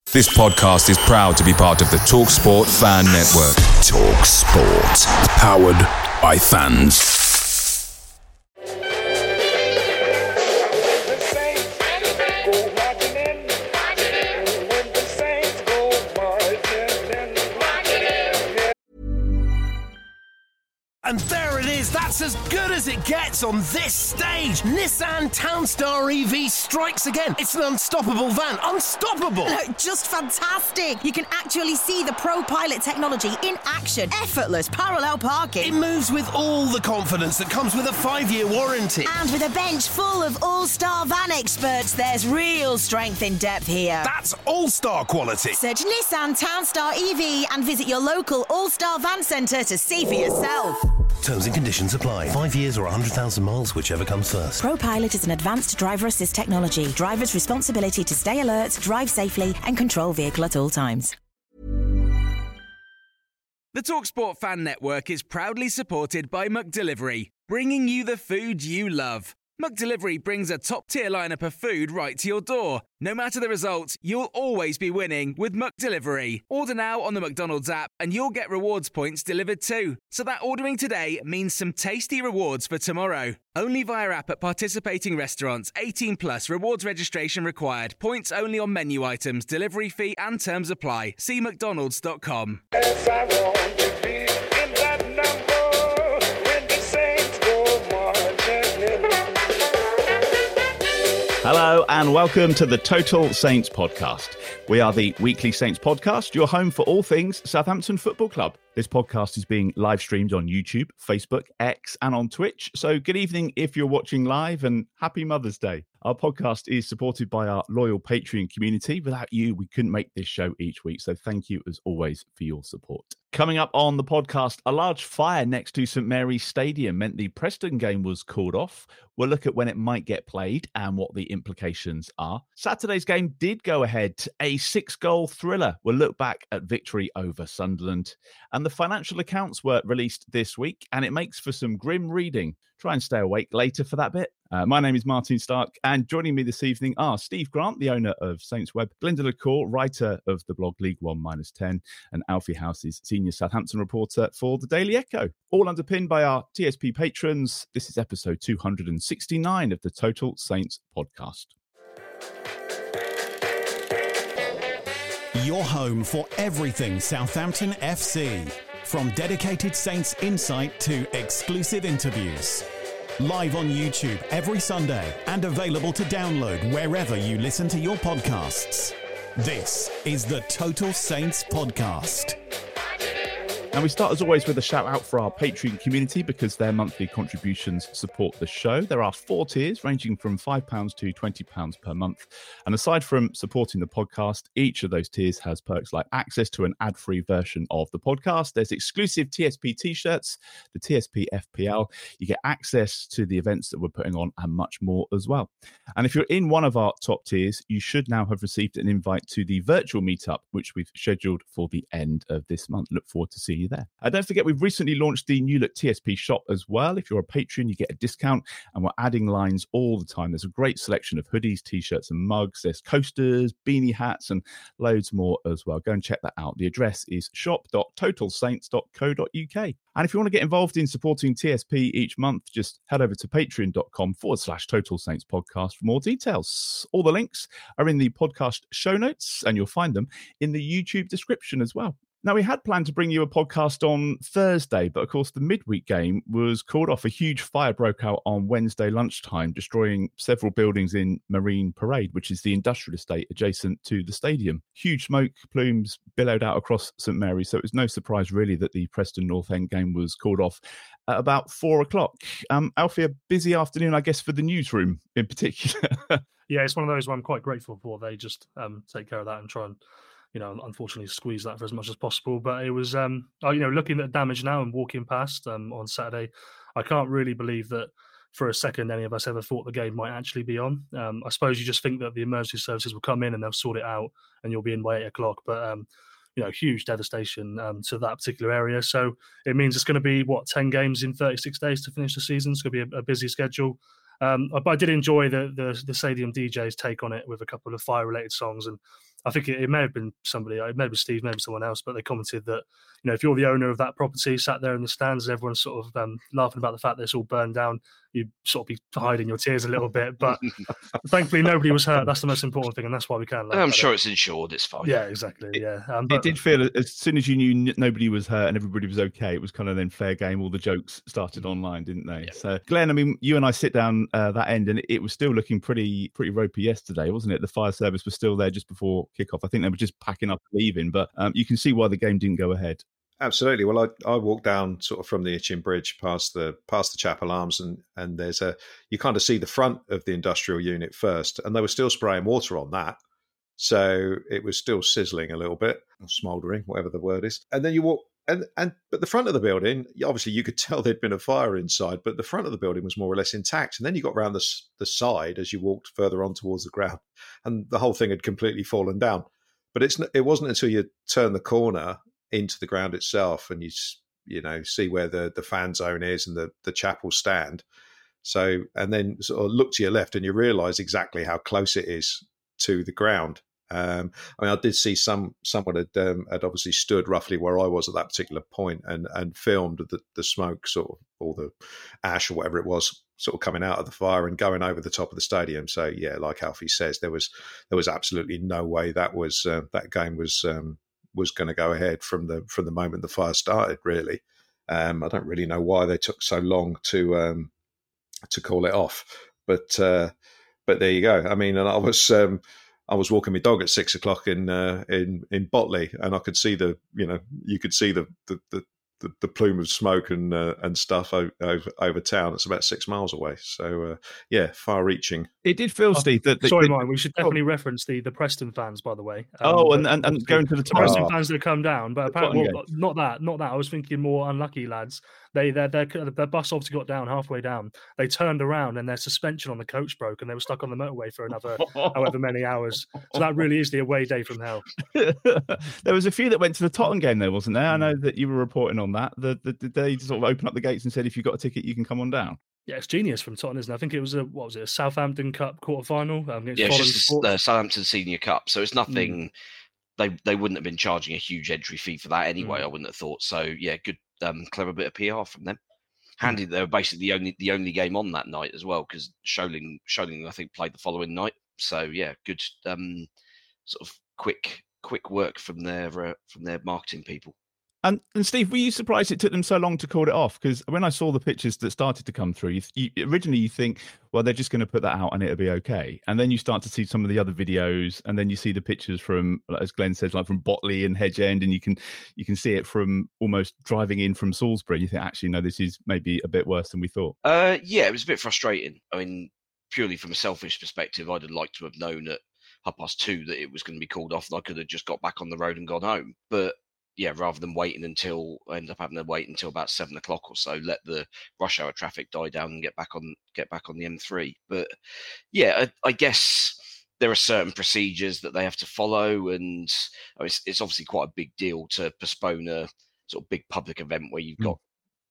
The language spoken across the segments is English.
This podcast is proud to be part of the TalkSport Fan Network. TalkSport. Powered by fans. And there it is, that's as good as it gets on this stage. Nissan Townstar EV strikes again. It's an unstoppable van, unstoppable. Look, just fantastic. You can actually see the ProPilot technology in action. Effortless parallel parking. It moves with all the confidence that comes with a 5-year warranty. And with a bench full of all-star van experts, there's real strength in depth here. That's all-star quality. Search Nissan Townstar EV and visit your local all-star van centre to see for yourself. Terms and conditions apply. 5 years or 100,000 miles, whichever comes first. ProPilot is an advanced driver assist technology. Driver's responsibility to stay alert, drive safely, and control vehicle at all times. The TalkSport Fan Network is proudly supported by McDelivery, bringing you the food you love. McDelivery brings a top-tier lineup of food right to your door. No matter the result, you'll always be winning with McDelivery. Order now on the McDonald's app and you'll get rewards points delivered too. So that ordering today means some tasty rewards for tomorrow. Only via app at participating restaurants. 18 plus. Rewards registration required. Points only on menu items. Delivery fee and terms apply. See mcdonalds.com. Hello and welcome to the Total Saints podcast. We are the weekly Saints podcast, your home for all things Southampton Football Club. This podcast is being live streamed on YouTube, Facebook, X and on Twitch. So good evening if you're watching live and happy Mother's Day. Our podcast is supported by our loyal Patreon community. Without you, we couldn't make this show each week. So thank you as always for your support. Coming up on the podcast, a large fire next to St Mary's Stadium meant the Preston game was called off. We'll look at when it might get played and what the implications are. Saturday's game did go ahead, a 6-goal thriller. We'll look back at victory over Sunderland. And the financial accounts were released this week, and it makes for some grim reading. Try and stay awake later for that bit. My name is Martin Stark, and joining me this evening are Steve Grant, the owner of Saints Web, Glinda LaCour, writer of the blog League One -10, and Alfie House's senior Southampton reporter for the Daily Echo. All underpinned by our TSP patrons. This is episode 269 of the Total Saints podcast. Your home for everything Southampton FC. From dedicated Saints insight to exclusive interviews. Live on YouTube every Sunday and available to download wherever you listen to your podcasts. This is the Total Saints podcast. And we start, as always, with a shout out for our Patreon community because their monthly contributions support the show. There are 4 tiers ranging from £5 to £20 per month. And aside from supporting the podcast, each of those tiers has perks like access to an ad-free version of the podcast. There's exclusive TSP t-shirts, the TSP FPL. You get access to the events that we're putting on and much more as well. And if you're in one of our top tiers, you should now have received an invite to the virtual meetup, which we've scheduled for the end of this month. Look forward to seeing you there. Don't forget, we've recently launched the new look TSP shop as well. If you're a patron, you get a discount, and we're adding lines all the time. There's a great selection of hoodies, t-shirts and mugs. There's coasters, beanie hats and loads more as well. Go and check that out. The address is shop.totalsaints.co.uk. And if you want to get involved in supporting TSP each month, just head over to patreon.com/Total Saints podcast for more details. All the links are in the podcast show notes, and you'll find them in the YouTube description as well. Now, we had planned to bring you a podcast on Thursday, but of course the midweek game was called off. A huge fire broke out on Wednesday lunchtime, destroying several buildings in Marine Parade, which is the industrial estate adjacent to the stadium. Huge smoke plumes billowed out across St Mary's, so it was no surprise really that the Preston North End game was called off at about 4 o'clock. Alfie, a busy afternoon, I guess, for the newsroom in particular. Yeah, it's one of those where I'm quite grateful for. They just take care of that and try and, unfortunately squeeze that for as much as possible. But it was, looking at damage now and walking past on Saturday, I can't really believe that for a second any of us ever thought the game might actually be on. I suppose you just think that the emergency services will come in and they'll sort it out and you'll be in by 8 o'clock. But, huge devastation to that particular area. So it means it's going to be, 10 games in 36 days to finish the season. It's going to be a busy schedule. But I did enjoy the Stadium DJ's take on it with a couple of fire-related songs, and I think it may have been somebody, it may have been Steve, maybe someone else, but they commented that, if you're the owner of that property, sat there in the stands, everyone's sort of laughing about the fact that it's all burned down, you'd sort of be hiding your tears a little bit. But thankfully, nobody was hurt. That's the most important thing, and that's why we can laugh. I'm sure it's insured. It's fine. Yeah, exactly. Yeah, it did feel as soon as you knew nobody was hurt and everybody was okay, it was kind of then fair game. All the jokes started online, didn't they? Yeah. So, Glenn, I mean, you and I sit down that end, and it was still looking pretty ropey yesterday, wasn't it? The fire service was still there just before kickoff. I think they were just packing up and leaving, but you can see why the game didn't go ahead. Absolutely. Well, I walked down sort of from the Itchen Bridge past the Chapel Arms, and there's you kind of see the front of the industrial unit first, and they were still spraying water on that, so it was still sizzling a little bit, or smouldering, whatever the word is. And then you walk, but the front of the building, obviously you could tell there'd been a fire inside, but the front of the building was more or less intact. And then you got round the side as you walked further on towards the ground, and the whole thing had completely fallen down. But it wasn't until you turn the corner into the ground itself and you see where the fan zone is and the chapel stand. So, and then sort of look to your left and you realise exactly how close it is to the ground. I mean, I did see someone had obviously stood roughly where I was at that particular point and filmed the smoke, sort of, or the ash or whatever it was, sort of coming out of the fire and going over the top of the stadium. So yeah, like Alfie says, there was absolutely no way that game was going to go ahead from the moment the fire started. Really, I don't really know why they took so long to call it off, but there you go. I mean, and I was walking my dog at 6 o'clock in Botley, and I could see you could see the plume of smoke and stuff over town. It's about 6 miles away. So, far-reaching. It did feel, Steve, that... Mike, we should definitely reference the Preston fans, by the way. And going to the Preston fans that come down, but apparently, not that. I was thinking more unlucky lads. Their bus obviously got down halfway down. They turned around and their suspension on the coach broke, and they were stuck on the motorway for another however many hours. So that really is the away day from hell. There was a few that went to the Tottenham game, though, wasn't there? I know that you were reporting on that. Did they sort of open up the gates and said, if you've got a ticket, you can come on down? Yeah, it's genius from Tottenham, isn't it? I think it was a Southampton Cup quarter-final. It's just the Southampton Senior Cup, so it's nothing... They wouldn't have been charging a huge entry fee for that anyway, I wouldn't have thought. So, yeah, good, clever bit of PR from them. Handy, they were basically the only game on that night as well, because Scholing, I think, played the following night. So, yeah, good sort of quick work from their marketing people. And Steve, were you surprised it took them so long to call it off? Because when I saw the pictures that started to come through, originally you think, well, they're just going to put that out and it'll be okay. And then you start to see some of the other videos, and then you see the pictures from, as Glenn says, like from Botley and Hedge End, and you can see it from almost driving in from Salisbury. You think, actually, no, this is maybe a bit worse than we thought. Yeah, it was a bit frustrating. I mean, purely from a selfish perspective, I'd have liked to have known at 2:30 that it was going to be called off, and I could have just got back on the road and gone home. But yeah, rather than end up having to wait until about 7 o'clock or so, let the rush hour traffic die down and get back on the M3. But yeah, I guess there are certain procedures that they have to follow, and it's obviously quite a big deal to postpone a sort of big public event where you've got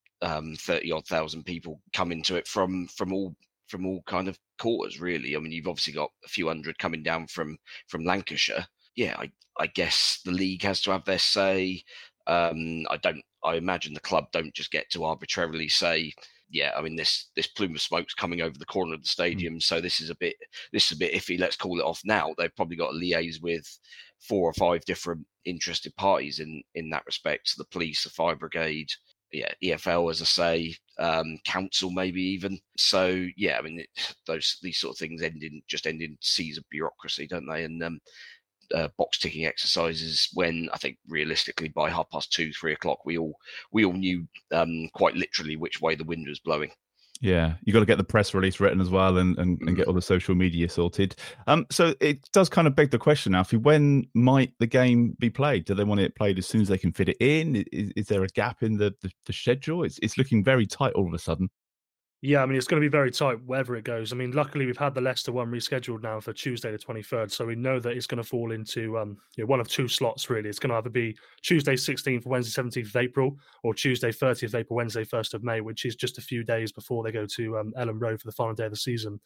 30-odd thousand people coming to it from all kind of quarters, really. I mean, you've obviously got a few hundred coming down from Lancashire. Yeah, I guess the league has to have their say. I imagine the club don't just get to arbitrarily say, yeah, I mean, this plume of smoke's coming over the corner of the stadium, so this is a bit iffy. Let's call it off now. They've probably got to liaise with 4 or 5 different interested parties in that respect. So the police, the fire brigade, yeah, EFL, as I say, council maybe even. So yeah, I mean, these sort of things end in seas of bureaucracy, don't they? And box ticking exercises, when I think realistically by 2:30, 3 o'clock, we all knew quite literally which way the wind was blowing. Yeah, you got to get the press release written as well, and get all the social media sorted. So it does kind of beg the question, Alfie, when might the game be played? Do they want it played as soon as they can fit it in? Is there a gap in the schedule? It's looking very tight all of a sudden. Yeah, I mean, it's going to be very tight wherever it goes. I mean, luckily, we've had the Leicester one rescheduled now for Tuesday the 23rd, so we know that it's going to fall into one of 2 slots, really. It's going to either be Tuesday 16th, Wednesday 17th of April, or Tuesday 30th of April, Wednesday 1st of May, which is just a few days before they go to Ellen Road for the final day of the season.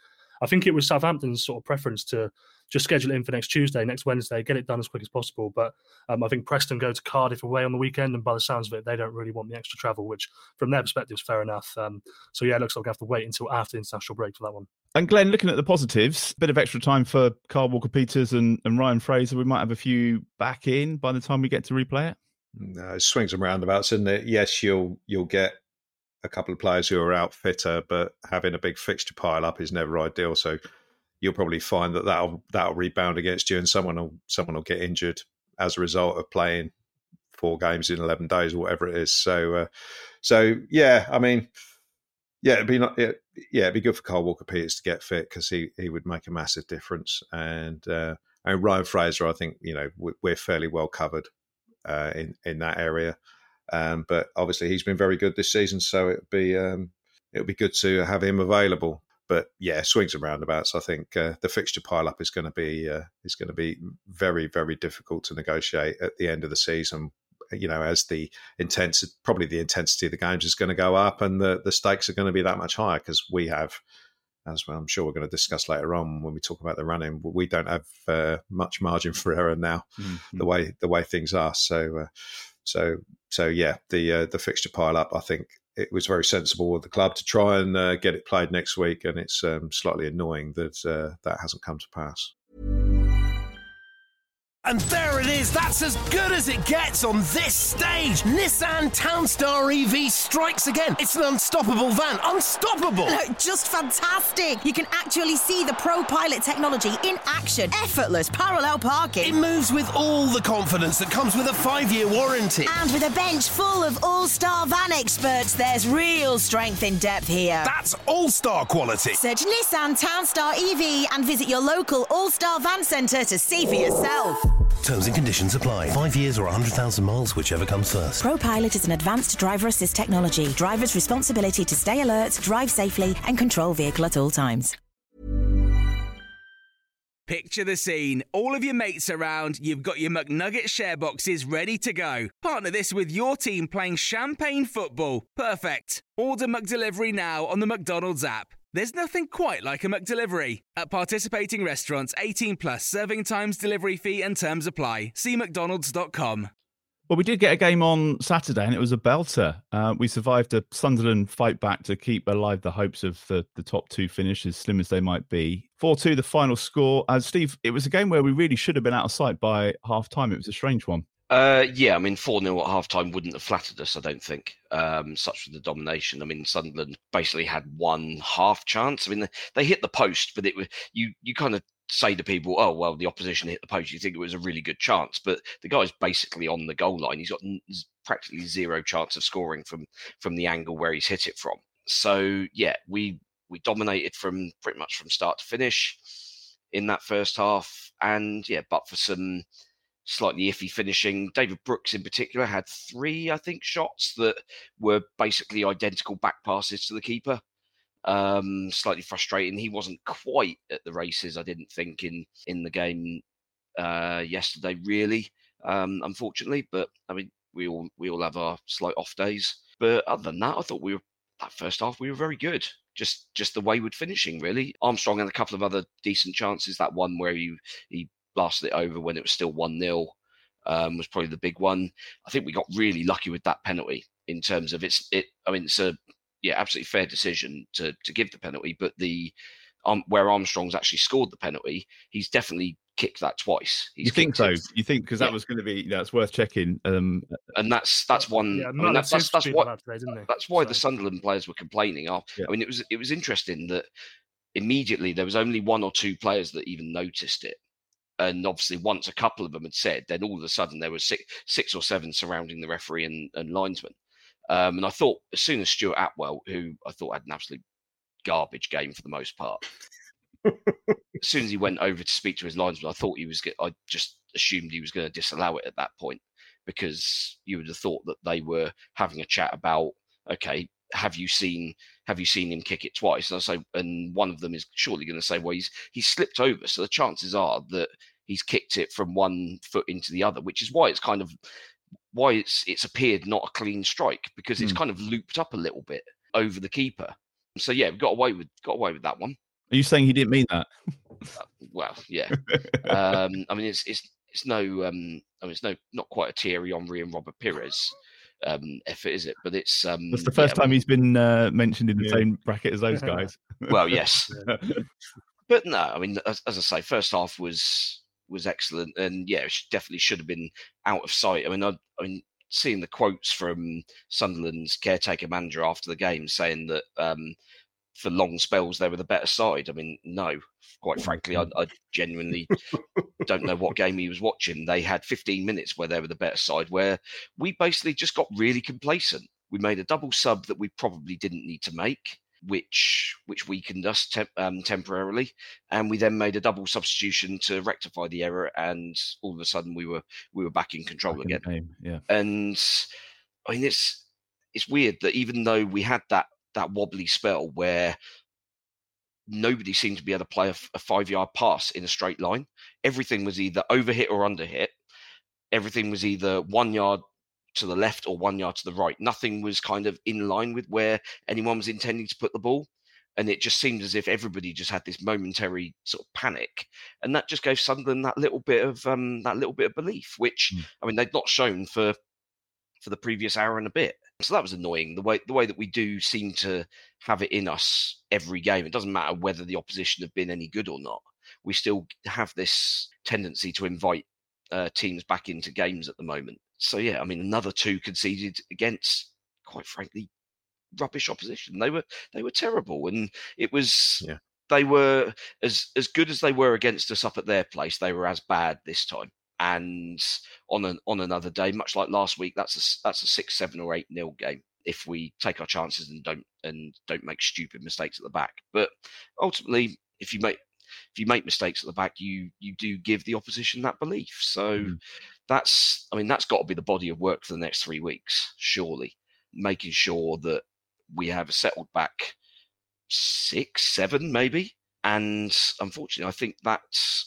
I think it was Southampton's sort of preference to just schedule it in for next Wednesday, get it done as quick as possible. But I think Preston go to Cardiff away on the weekend, and by the sounds of it, they don't really want the extra travel, which from their perspective is fair enough. So yeah, it looks like we have to wait until after the international break for that one. And Glenn, looking at the positives, bit of extra time for Kyle Walker-Peters and Ryan Fraser. We might have a few back in by the time we get to replay it. No, it swings and roundabouts, isn't it? Yes, you'll get a couple of players who are out fitter, but having a big fixture pile up is never ideal. So you'll probably find that'll rebound against you, and someone will get injured as a result of playing 4 games in 11 days or whatever it is. So yeah, I mean, yeah, it'd be good for Kyle Walker-Peters to get fit, because he would make a massive difference. And Ryan Fraser, I think, we're fairly well covered in that area. But obviously he's been very good this season, so it'd be good to have him available. But yeah, swings and roundabouts. I think the fixture pile up is going to be very, very difficult to negotiate at the end of the season. As the intensity of the games is going to go up, and the stakes are going to be that much higher, because we have, as I'm sure we're going to discuss later on when we talk about the running, we don't have much margin for error now, the way things are. So yeah, the fixture pile up, I think it was very sensible of the club to try and get it played next week, and it's slightly annoying that that hasn't come to pass. And there it is, that's as good as it gets on this stage. Nissan Townstar EV strikes again. It's an unstoppable van, unstoppable. Just fantastic. You can actually see the ProPilot technology in action. Effortless parallel parking. It moves with all the confidence that comes with a 5-year warranty. And with a bench full of all-star van experts, there's real strength in depth here. That's all-star quality. Search Nissan Townstar EV and visit your local all-star van centre to see for yourself. Terms and conditions apply. 5 years or 100,000 miles, whichever comes first. ProPilot is an advanced driver assist technology. Driver's responsibility to stay alert, drive safely, and control vehicle at all times. Picture the scene. All of your mates around, you've got your McNugget share boxes ready to go. Partner this with your team playing champagne football. Perfect. Order McDelivery now on the McDonald's app. There's nothing quite like a McDelivery. At participating restaurants, 18 plus, serving times, delivery fee and terms apply. See mcdonalds.com. Well, we did get a game on Saturday, and it was a belter. We survived a Sunderland fight back to keep alive the hopes of the top 2 finish, as slim as they might be. 4-2, the final score. Steve, it was a game where we really should have been out of sight by half-time. It was a strange one. Yeah, I mean, 4-0 at half-time wouldn't have flattered us, I don't think, such was the domination. I mean, Sunderland basically had one half chance. I mean, they hit the post, but it was you kind of say to people, oh, well, the opposition hit the post. You think it was a really good chance, but the guy's basically on the goal line. He's got practically zero chance of scoring from the angle where he's hit it from. So, yeah, we dominated pretty much from start to finish in that first half. And, yeah, but for some slightly iffy finishing. David Brooks in particular had 3, I think, shots that were basically identical back passes to the keeper. Slightly frustrating. He wasn't quite at the races, I didn't think, in the game yesterday, really, unfortunately. But I mean, we all have our slight off days. But other than that, I thought that first half we were very good. Just the wayward finishing, really. Armstrong had a couple of other decent chances. That one where he blasted it over when it was still 1-0 was probably the big one. I think we got really lucky with that penalty in terms of it's a absolutely fair decision to give the penalty, but the where Armstrong's actually scored the penalty, he's definitely kicked that twice. You think so? You think because that was going to be that's worth checking. And that's one. Yeah, I mean, that's why the So- Sunderland players were complaining. I mean, it was interesting that immediately there was only 1 or 2 players that even noticed it. And obviously, once a couple of them had said, then all of a sudden there was 6 or 7 surrounding the referee and linesman. And I thought, as soon as Stuart Atwell, who I thought had an absolute garbage game for the most part, as soon as he went over to speak to his linesman, I just assumed he was going to disallow it at that point, because you would have thought that they were having a chat about, okay, have you seen him kick it twice? And one of them is surely going to say, well, he's slipped over, so the chances are that he's kicked it from one foot into the other, which is why it's appeared not a clean strike, because it's kind of looped up a little bit over the keeper. So yeah, we got away with that one. Are you saying he didn't mean that? Well, yeah. I mean, it's not quite a Thierry Henry and Robert Pires effort, is it? But it's that's the first time he's been mentioned in the same bracket as those guys. Well, yes. But no, I mean, as I say, first half was excellent, and yeah, it definitely should have been out of sight. I mean, seeing the quotes from Sunderland's caretaker manager after the game saying that for long spells they were the better side. I mean, no, quite frankly, I genuinely don't know what game he was watching. They had 15 minutes where they were the better side, where we basically just got really complacent. We made a double sub that we probably didn't need to make, which weakened us temporarily, and we then made a double substitution to rectify the error, and all of a sudden we were back in control again. Yeah. And I mean, it's weird that even though we had that wobbly spell where nobody seemed to be able to play a 5-yard pass in a straight line, everything was either overhit or underhit. Everything was either 1 yard to the left or 1 yard to the right. Nothing was kind of in line with where anyone was intending to put the ball. And it just seemed as if everybody just had this momentary sort of panic. And that just gave Sunderland that little bit of belief, which, I mean, they'd not shown for the previous hour and a bit. So that was annoying, the way that we do seem to have it in us every game. It doesn't matter whether the opposition have been any good or not. We still have this tendency to invite teams back into games at the moment. So, yeah, I mean, another 2 conceded against, quite frankly, rubbish opposition. They were terrible. And it was, they were as good as they were against us up at their place. They were as bad this time. And on another day, much like last week, that's a 6-7 or 8-0 game if we take our chances and don't make stupid mistakes at the back. But ultimately, if you make mistakes at the back, you do give the opposition that belief. So that's got to be the body of work for the next 3 weeks, surely, making sure that we have a settled back 6, 7 maybe. And unfortunately, I think that's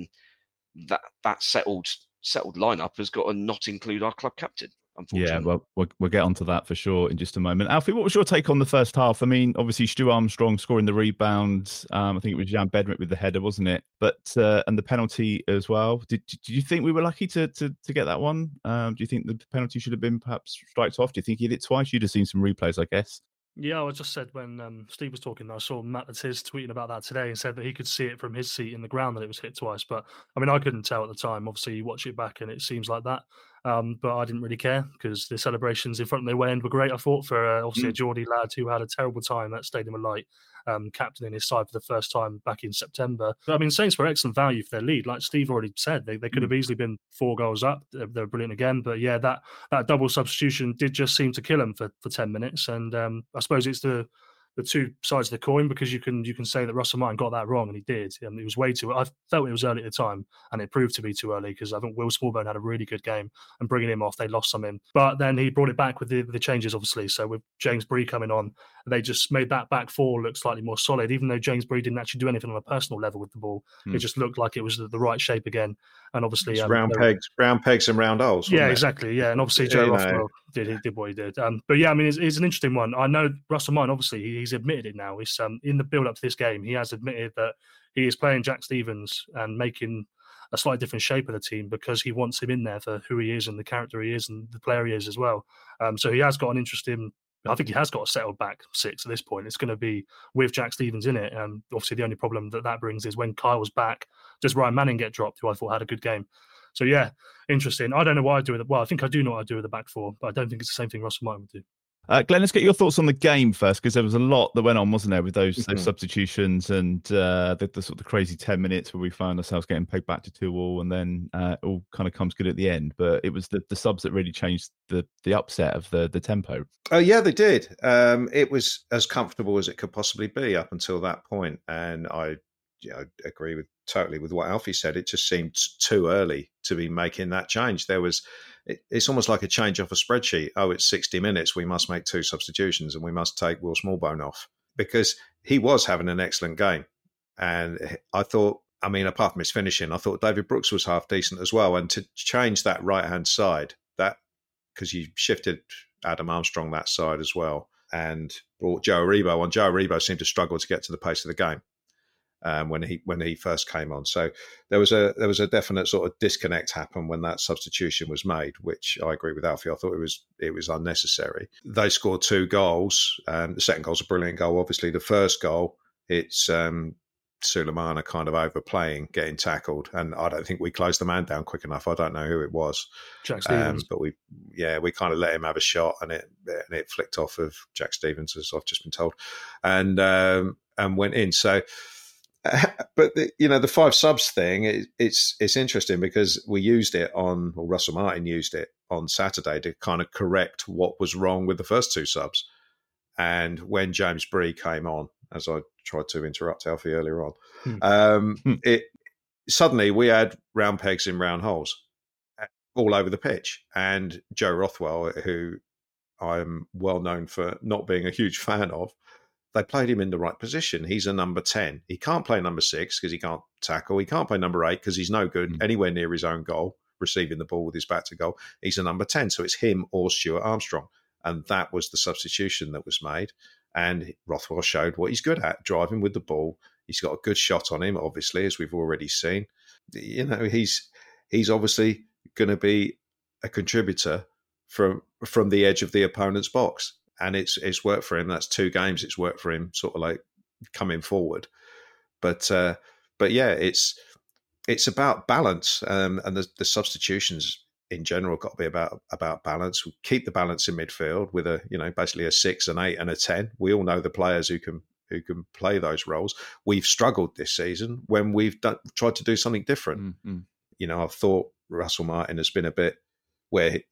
that settled lineup has got to not include our club captain, unfortunately. Yeah, well, we'll get onto that for sure in just a moment. Alfie, what was your take on the first half? I mean, obviously Stu Armstrong scoring the rebound. I think it was Jan Bednarek with the header, wasn't it? But and the penalty as well. Did you think we were lucky to get that one? Do you think the penalty should have been perhaps striked off? Do you think he hit it twice? You'd have seen some replays, I guess. Yeah, I just said when Steve was talking, I saw Matt Latiz tweeting about that today and said that he could see it from his seat in the ground that it was hit twice. But I mean, I couldn't tell at the time. Obviously, you watch it back and it seems like that. But I didn't really care because the celebrations in front of the away end were great, I thought, for obviously a Geordie lad who had a terrible time at Stadium of Light, captaining his side for the first time back in September. But I mean, Saints were excellent value for their lead. Like Steve already said, they could have easily been 4 goals up. They were brilliant again. But yeah, that double substitution did just seem to kill them for 10 minutes. And I suppose it's the two sides of the coin, because you can say that Russell Martin got that wrong, and he did. It was way too. I felt it was early at the time, and it proved to be too early because I think Will Smallbone had a really good game, and bringing him off, they lost some in. But then he brought it back with the changes, obviously. So with James Bree coming on, they just made that back 4 look slightly more solid. Even though James Bree didn't actually do anything on a personal level with the ball, it just looked like it was the right shape again. And obviously, round pegs and round holes. Yeah, exactly. Yeah, and obviously Joe Rothwell did what he did. But yeah, I mean, it's an interesting one. I know Russell Martin, obviously, he's admitted it now. He's in the build up to this game, he has admitted that he is playing Jack Stephens and making a slightly different shape of the team because he wants him in there for who he is and the character he is and the player he is as well. So he has got an interesting. I think he has got a settled back 6 at this point. It's going to be with Jack Stephens in it. Obviously, the only problem that brings is when Kyle's back, does Ryan Manning get dropped, who I thought had a good game? So, yeah, interesting. I don't know what I'd do with it. Well, I think I do know what I'd do with the back 4, but I don't think it's the same thing Russell Martin would do. Glenn, let's get your thoughts on the game first, because there was a lot that went on, wasn't there, with those substitutions and the sort of the crazy 10 minutes where we found ourselves getting pegged back to 2-2, and then it all kind of comes good at the end. But it was the subs that really changed the upset of the tempo. Oh, yeah, they did. It was as comfortable as it could possibly be up until that point. And I agree totally with what Alfie said. It just seemed too early to be making that change. It's almost like a change off a spreadsheet. Oh, it's 60 minutes. We must make 2 substitutions and we must take Will Smallbone off, because he was having an excellent game. And I thought, I mean, apart from his finishing, I thought David Brooks was half decent as well. And to change that right-hand side, because you shifted Adam Armstrong that side as well and brought Joe Aribo on. Joe Aribo seemed to struggle to get to the pace of the game. when he first came on. So there was a definite sort of disconnect happen when that substitution was made, which I agree with Alfie. I thought it was unnecessary. They scored 2 goals. The second goal's a brilliant goal. Obviously, the first goal, it's Sulemana kind of overplaying, getting tackled, and I don't think we closed the man down quick enough. I don't know who it was, Jack Stevens, but we kind of let him have a shot, and it flicked off of Jack Stevens, as I've just been told, and went in. So, but the 5 subs thing, it's interesting because we used it or Russell Martin used it on Saturday to kind of correct what was wrong with the first 2 subs, and when James Bree came on, as I tried to interrupt Alfie earlier on, suddenly we had round pegs in round holes all over the pitch. And Joe Rothwell, who I'm well known for not being a huge fan of, they played him in the right position. He's a number 10. He can't play number 6 because he can't tackle. He can't play number 8 because he's no good anywhere near his own goal, receiving the ball with his back to goal. He's a number 10. So it's him or Stuart Armstrong. And that was the substitution that was made. And Rothwell showed what he's good at, driving with the ball. He's got a good shot on him, obviously, as we've already seen. He's obviously going to be a contributor from the edge of the opponent's box. And it's worked for him. That's 2 games it's worked for him, sort of like coming forward. But yeah, it's about balance. And the substitutions in general got to be about balance. We keep the balance in midfield with basically a 6, an 8, and a 10. We all know the players who can play those roles. We've struggled this season when we've tried to do something different. Mm-hmm. I thought Russell Martin has been a bit where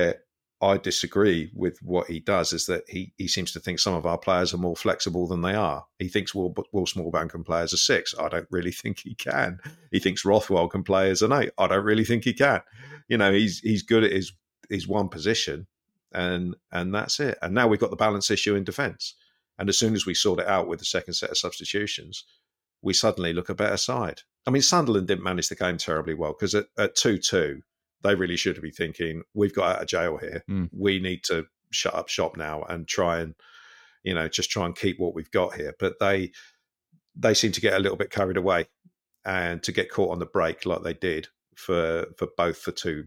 I disagree with what he does, is that he seems to think some of our players are more flexible than they are. He thinks Will Smallbank can play as a 6. I don't really think he can. He thinks Rothwell can play as an 8. I don't really think he can. He's good at his one position, and that's it. And now we've got the balance issue in defence. And as soon as we sort it out with the second set of substitutions, we suddenly look a better side. I mean, Sunderland didn't manage the game terribly well because at 2-2, they really should be thinking, we've got out of jail here. We need to shut up shop now and try and keep what we've got here. But they seem to get a little bit carried away, and to get caught on the break like they did for both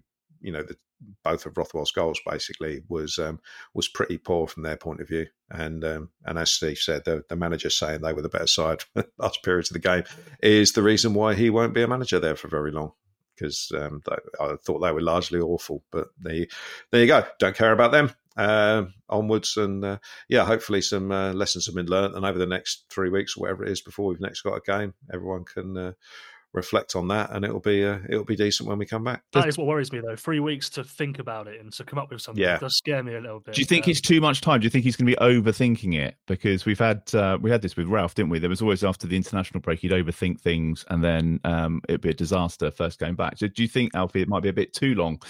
of Rothwell's goals basically was pretty poor from their point of view. And as Steve said, the manager saying they were the better side for the last periods of the game is the reason why he won't be a manager there for very long. Because I thought they were largely awful, but there you go. Don't care about them. Onwards, and hopefully some lessons have been learnt. And over the next 3 weeks, or whatever it is, before we've next got a game, everyone can reflect on that, and it'll be decent when we come back. That is what worries me, though. 3 weeks to think about it and to come up with something does scare me a little bit. Do you think it's too much time? Do you think he's going to be overthinking it? Because we had this with Ralph, didn't we? There was always after the international break, he'd overthink things, and then it'd be a disaster first game back. So do you think, Alfie, it might be a bit too long?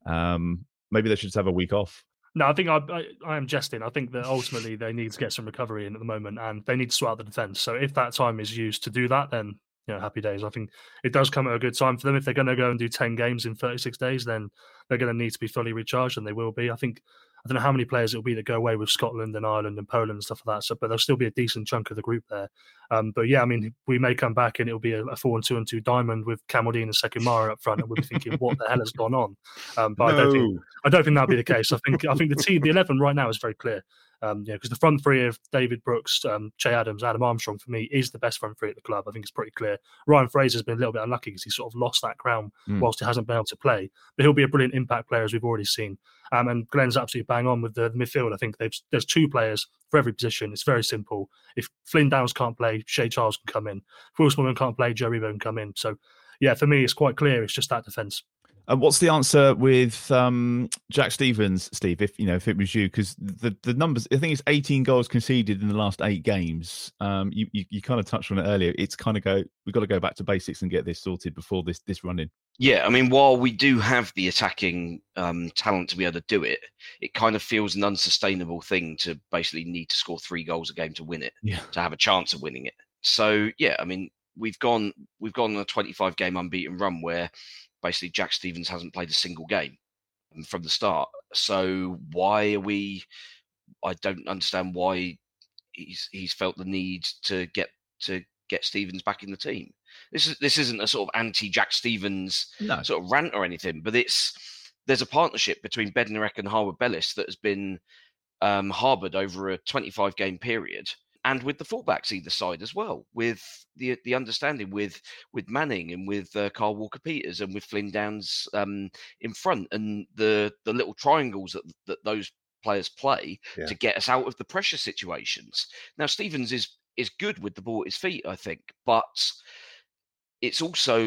Maybe they should just have a week off. No, I think I am jesting. I think that ultimately they need to get some recovery in at the moment, and they need to sort out the defence. So if that time is used to do that, then happy days. I think it does come at a good time for them. If they're going to go and do 10 games in 36 days, then they're going to need to be fully recharged, and they will be. I don't know how many players it'll be that go away with Scotland and Ireland and Poland and stuff like that. So, but there'll still be a decent chunk of the group there. But yeah, I mean, we may come back and it'll be a 4-2-2 diamond with Kamaldeen and Sekimara up front, and we'll be thinking, what the hell has gone on? But no. I don't think that'll be the case. I think the 11 right now is very clear. Because the front three of David Brooks, Che Adams, Adam Armstrong, for me, is the best front three at the club. I think it's pretty clear. Ryan Fraser's been a little bit unlucky because he sort of lost that crown whilst he hasn't been able to play. But he'll be a brilliant impact player, as we've already seen. And Glenn's absolutely bang on with the midfield. I think there's 2 players for every position. It's very simple. If Flynn Downs can't play, Shea Charles can come in. If Will Smallman can't play, Joe Rebo can come in. So, yeah, for me, it's quite clear. It's just that defence. What's the answer with Jack Stevens, Steve? If it was you, because the numbers, I think it's 18 goals conceded in the last 8 games. You kind of touched on it earlier. It's kind of we've got to go back to basics and get this sorted before this run in. Yeah, I mean, while we do have the attacking talent to be able to do it, it kind of feels an unsustainable thing to basically need to score 3 goals a game to win it, to have a chance of winning it. So yeah, I mean, we've gone on a 25 game unbeaten run where basically Jack Stevens hasn't played a single game from the start. So why are we? I don't understand why he's felt the need to get Stevens back in the team. This isn't a sort of anti-Jack Stevens sort of rant or anything, but there's a partnership between Bednarek and Harwood-Bellis that has been harboured over a 25-game period, and with the fullbacks either side as well, with the understanding with Manning and with Carl Walker-Peters and with Flynn Downs in front, and the little triangles that those players play to get us out of the pressure situations. Now, Stevens is good with the ball at his feet, I think, but it's also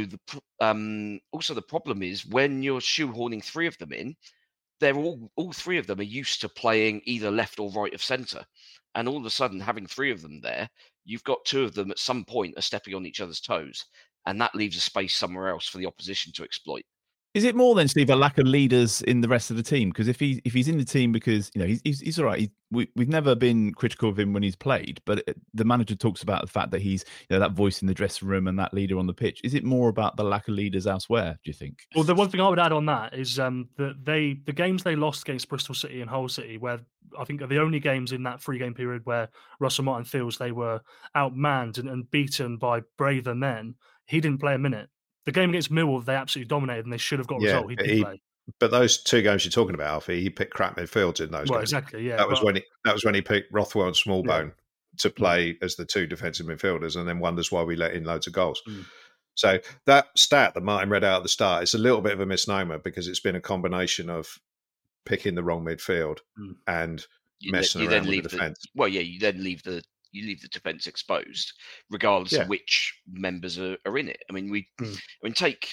the problem is when you're shoehorning three of them in, they're all three of them are used to playing either left or right of centre. And all of a sudden, having three of them there, you've got two of them at some point are stepping on each other's toes. And that leaves a space somewhere else for the opposition to exploit. Is it more than, Steve, a lack of leaders in the rest of the team? Because if he's in the team because, he's all right. We've never been critical of him when he's played, but the manager talks about the fact that he's that voice in the dressing room and that leader on the pitch. Is it more about the lack of leaders elsewhere, do you think? Well, the one thing I would add on that is that the games they lost against Bristol City and Hull City, where I think are the only games in that 3-game period where Russell Martin feels they were outmanned and beaten by braver men, he didn't play a minute. The game against Millwall, they absolutely dominated and they should have got a result. He didn't play. But those two games you're talking about, Alfie, he picked crap midfields in those games. Exactly, yeah. That was when he picked Rothwell and Smallbone to play as the two defensive midfielders, and then wonders why we let in loads of goals. So that stat that Martin read out at the start, it's a little bit of a misnomer because it's been a combination of picking the wrong midfield and messing around with the defence. You then leave the defence exposed, regardless of which members are in it. I mean, you take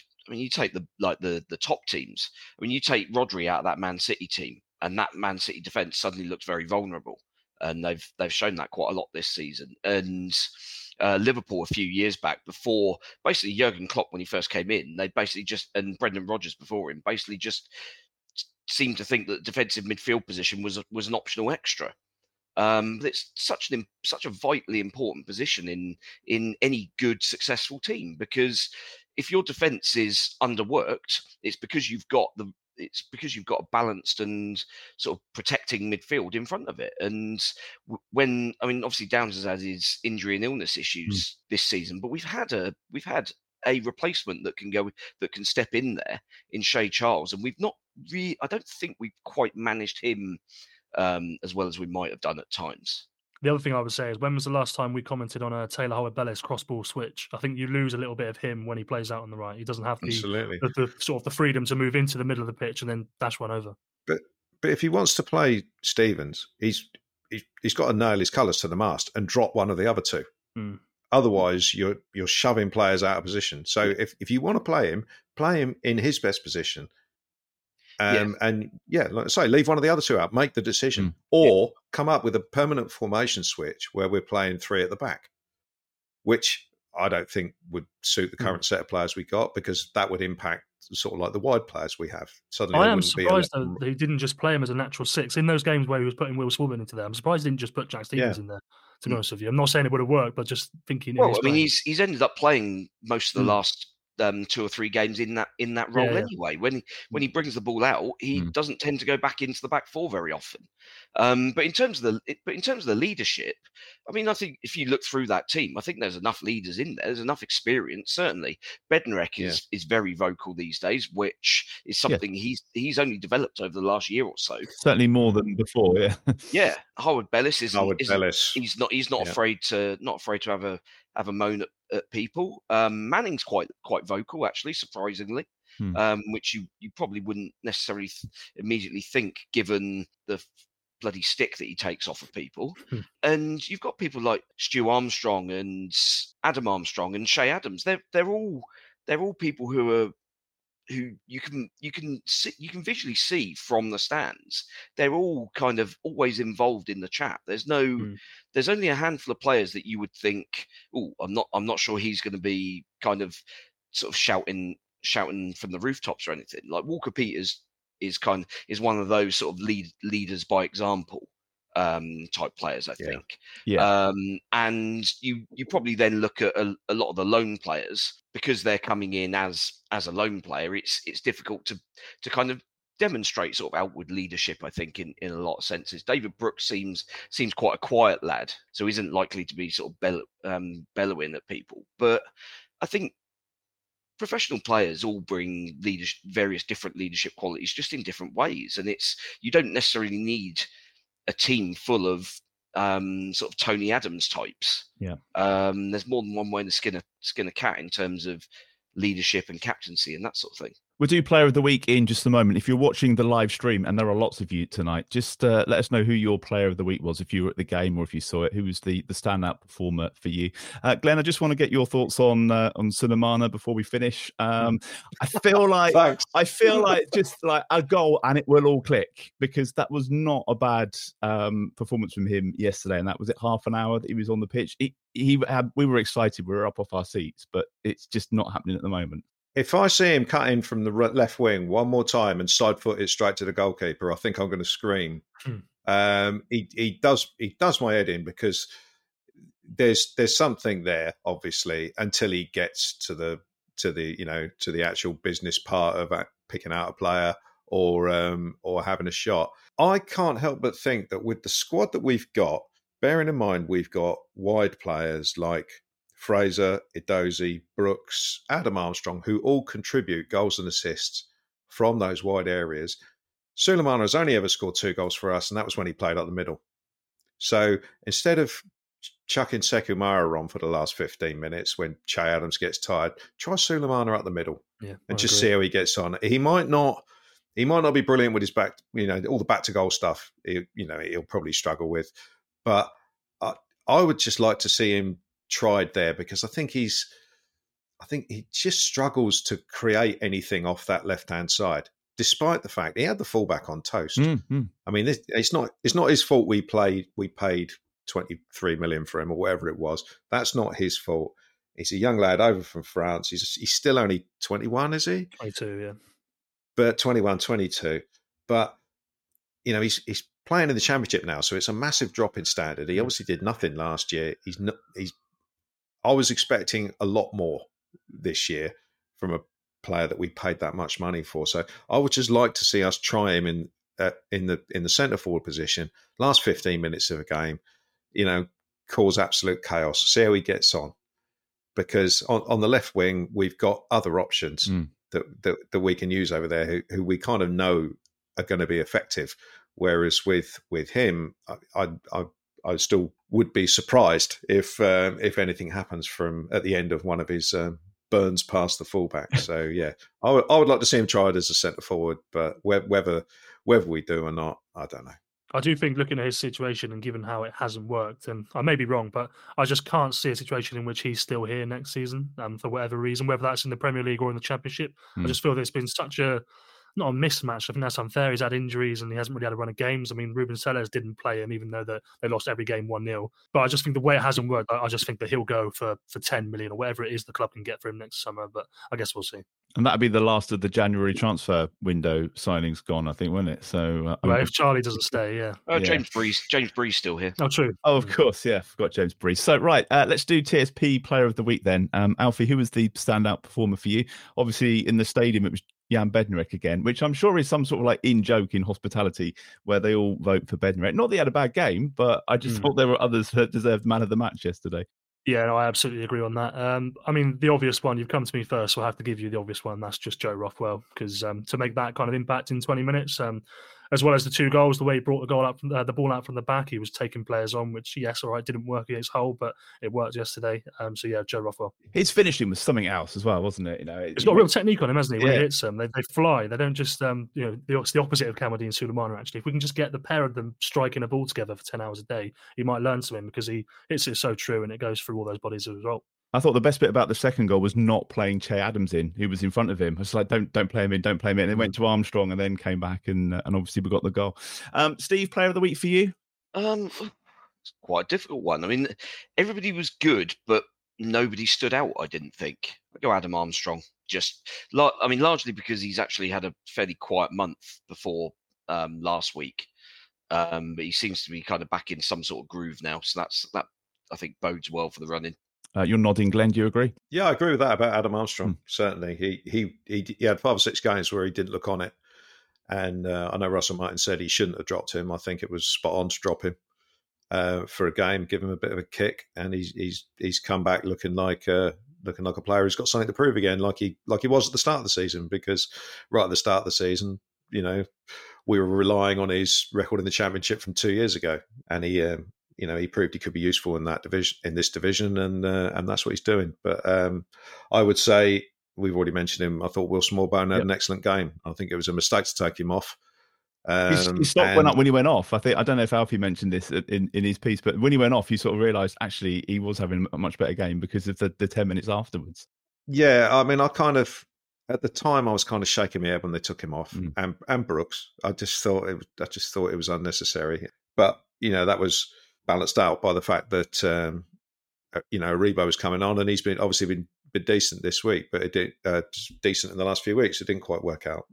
the top teams. I mean, you take Rodri out of that Man City team, and that Man City defence suddenly looks very vulnerable, and they've shown that quite a lot this season. And Liverpool a few years back, before basically Jurgen Klopp when he first came in, they basically and Brendan Rodgers before him basically just seemed to think that the defensive midfield position was an optional extra. It's such a vitally important position in any good successful team, because if your defence is underworked, it's because you've got a balanced and sort of protecting midfield in front of it. And obviously Downs has had his injury and illness issues this season, but we've had a replacement that can step in there in Shay Charles, and we've not really. I don't think we've quite managed him as well as we might have done at times. The other thing I would say is, when was the last time we commented on a Taylor Harwood-Bellis cross-ball switch? I think you lose a little bit of him when he plays out on the right. He doesn't have the sort of the freedom to move into the middle of the pitch and then dash one over. But if he wants to play Stevens, he's got to nail his colours to the mast and drop one of the other two. Otherwise, you're shoving players out of position. So if you want to play him in his best position. And like I say, leave one of the other two out, make the decision, or come up with a permanent formation switch where we're playing three at the back, which I don't think would suit the current set of players we got, because that would impact sort of like the wide players we have. Suddenly, I am surprised that he didn't just play him as a natural six in those games where he was putting Will Smallman into there. I'm surprised he didn't just put Jack Stevens in there. To be honest with you, I'm not saying it would have worked, but just thinking. Well, he's ended up playing most of the last 2 or 3 games in that role anyway. When he brings the ball out, he doesn't tend to go back into the back four very often. But in terms of the leadership, I mean, I think if you look through that team, I think there's enough leaders in there. There's enough experience. Certainly, Bednarek is very vocal these days, which is something he's only developed over the last year or so. Certainly more than before. Yeah. Harwood-Bellis he's not afraid to have a moan at people. Manning's quite vocal, actually, surprisingly, which you probably wouldn't necessarily immediately think, given the bloody stick that he takes off of people. And you've got people like Stu Armstrong and Adam Armstrong and Shay Adams. They're all people who you can visually see from the stands. They're all kind of always involved in the chat. There's only a handful of players that you would think, I'm not sure he's going to be kind of sort of shouting from the rooftops or anything. Like Walker-Peters is one of those sort of leaders by example type players, I think. And you probably then look at a lot of the lone players, because they're coming in as a lone player. It's difficult to kind of demonstrate sort of outward leadership, I think, in a lot of senses. David Brooks seems quite a quiet lad, so isn't likely to be sort of bellowing at people. But I think professional players all bring various different leadership qualities, just in different ways. And you don't necessarily need a team full of sort of Tony Adams types. Yeah. There's more than one way to skin a cat in terms of leadership and captaincy and that sort of thing. We'll do Player of the Week in just a moment. If you're watching the live stream, and there are lots of you tonight, just let us know who your Player of the Week was, if you were at the game or if you saw it. Who was the standout performer for you? Glenn, I just want to get your thoughts on Sulemana before we finish. I feel like just like a goal and it will all click, because that was not a bad performance from him yesterday, and that was it half an hour that he was on the pitch. We were excited, we were up off our seats, but it's just not happening at the moment. If I see him cut in from the left wing one more time and side foot it straight to the goalkeeper, I think I'm going to scream. He does my head in, because there's something there, obviously, until he gets to the actual business part of picking out a player or having a shot. I can't help but think that with the squad that we've got, bearing in mind we've got wide players like Fraser, Edozie, Brooks, Adam Armstrong, who all contribute goals and assists from those wide areas. Sulemana has only ever scored 2 goals for us, and that was when he played up the middle. So instead of chucking Sekou Mara on for the last 15 minutes when Che Adams gets tired, try Sulemana up the middle and just see how he gets on. He might not be brilliant with his back, all the back to goal stuff. He'll probably struggle with, but I would just like to see him tried there, because I think he just struggles to create anything off that left hand side, despite the fact he had the fullback on toast. Mm-hmm. I mean, it's not his fault. We paid 23 million for him or whatever it was. That's not his fault. He's a young lad over from France. He's still only 21, is he? 22, yeah. But 21, 22. But he's playing in the Championship now, so it's a massive drop in standard. He obviously did nothing last year. I was expecting a lot more this year from a player that we paid that much money for. So I would just like to see us try him in the centre forward position. Last 15 minutes of a game, cause absolute chaos. See how he gets on, because on the left wing we've got other options that we can use over there who we kind of know are going to be effective. Whereas with him, I still would be surprised if anything happens from at the end of one of his burns past the fullback. So yeah, I would like to see him tried as a centre forward, but whether we do or not, I don't know. I do think, looking at his situation and given how it hasn't worked, and I may be wrong, but I just can't see a situation in which he's still here next season for whatever reason, whether that's in the Premier League or in the Championship. I just feel that it's been such not a mismatch. I think that's unfair. He's had injuries and he hasn't really had a run of games. I mean, Ruben Sellers didn't play him, even though they lost every game 1-0. But I just think the way it hasn't worked, I just think that he'll go for 10 million or whatever it is the club can get for him next summer. But I guess we'll see. And that'd be the last of the January transfer window signings gone, I think, won't it? So, if Charlie doesn't stay, yeah. James Breeze still here. Oh, true. Oh, of course, yeah. Forgot James Breeze. So, right, let's do TSP Player of the Week then. Alfie, who was the standout performer for you? Obviously, in the stadium, it was Jan Bednarek again, which I'm sure is some sort of like in-joke in hospitality where they all vote for Bednarek. Not that he had a bad game, but I just thought there were others that deserved man of the match yesterday. Yeah, no, I absolutely agree on that. I mean, the obvious one, you've come to me first, so I have to give you the obvious one. That's just Joe Rothwell, because to make that kind of impact in 20 minutes, as well as the 2 goals, the way he brought the ball out from the back, he was taking players on, which, yes, all right, didn't work against Hull, but it worked yesterday. So, yeah, Joe Rothwell. His finishing was something else as well, wasn't it? He's got real technique on him, hasn't he? When he hits them, they fly. They don't just, it's the opposite of Kamaldeen Sulemana, actually. If we can just get the pair of them striking a ball together for 10 hours a day, he might learn something, because he hits it so true and it goes through all those bodies as well. I thought the best bit about the second goal was not playing Che Adams in, who was in front of him. I was like, don't play him in, don't play him in. And it went to Armstrong and then came back and obviously we got the goal. Steve, Player of the Week for you? It's quite a difficult one. I mean, everybody was good, but nobody stood out, I didn't think. I go Adam Armstrong. Largely because he's actually had a fairly quiet month before last week. But he seems to be kind of back in some sort of groove now. So that I think bodes well for the running. You're nodding, Glenn. Do you agree? Yeah, I agree with that about Adam Armstrong. Certainly, he had 5 or 6 games where he didn't look on it, And I know Russell Martin said he shouldn't have dropped him. I think it was spot on to drop him for a game, give him a bit of a kick, and he's come back looking like a player who's got something to prove again, like he was at the start of the season. Because right at the start of the season, we were relying on his record in the Championship from 2 years ago, and he proved he could be useful in this division, and that's what he's doing. But I would say, we've already mentioned him, I thought Will Smallbone had an excellent game. I think it was a mistake to take him off. His stock went up when he went off. I don't know if Alfie mentioned this in his piece, but when he went off, you sort of realised actually he was having a much better game because of the 10 minutes afterwards. Yeah, I mean, at the time I was kind of shaking my head when they took him off, and Brooks. I just thought it was unnecessary. But that was balanced out by the fact that Aribo was coming on, and he's been decent this week, but it did decent in the last few weeks. It didn't quite work out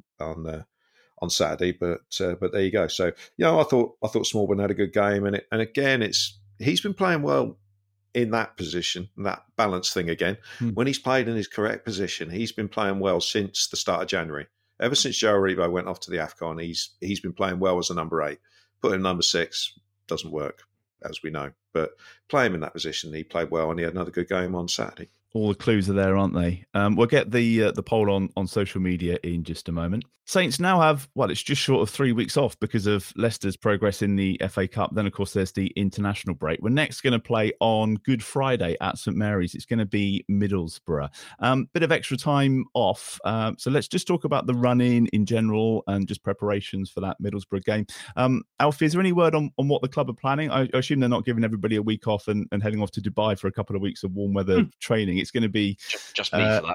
on Saturday, but there you go. So I thought Smallbone had a good game, and again he's been playing well in that position, that balance thing again. When he's played in his correct position, he's been playing well since the start of January. Ever since Joe Aribo went off to the AFCON, he's been playing well as a number 8. Put him number 6 doesn't work, as we know, but play him in that position. He played well, and he had another good game on Saturday. All the clues are there, aren't they? We'll get the poll on social media in just a moment. Saints now have, it's just short of 3 weeks off because of Leicester's progress in the FA Cup. Then, of course, there's the international break. We're next going to play on Good Friday at St Mary's. It's going to be Middlesbrough. Bit of extra time off. So let's just talk about the run-in in general and just preparations for that Middlesbrough game. Alfie, is there any word on what the club are planning? I assume they're not giving everybody a week off and heading off to Dubai for a couple of weeks of warm weather training. It's going to be just me for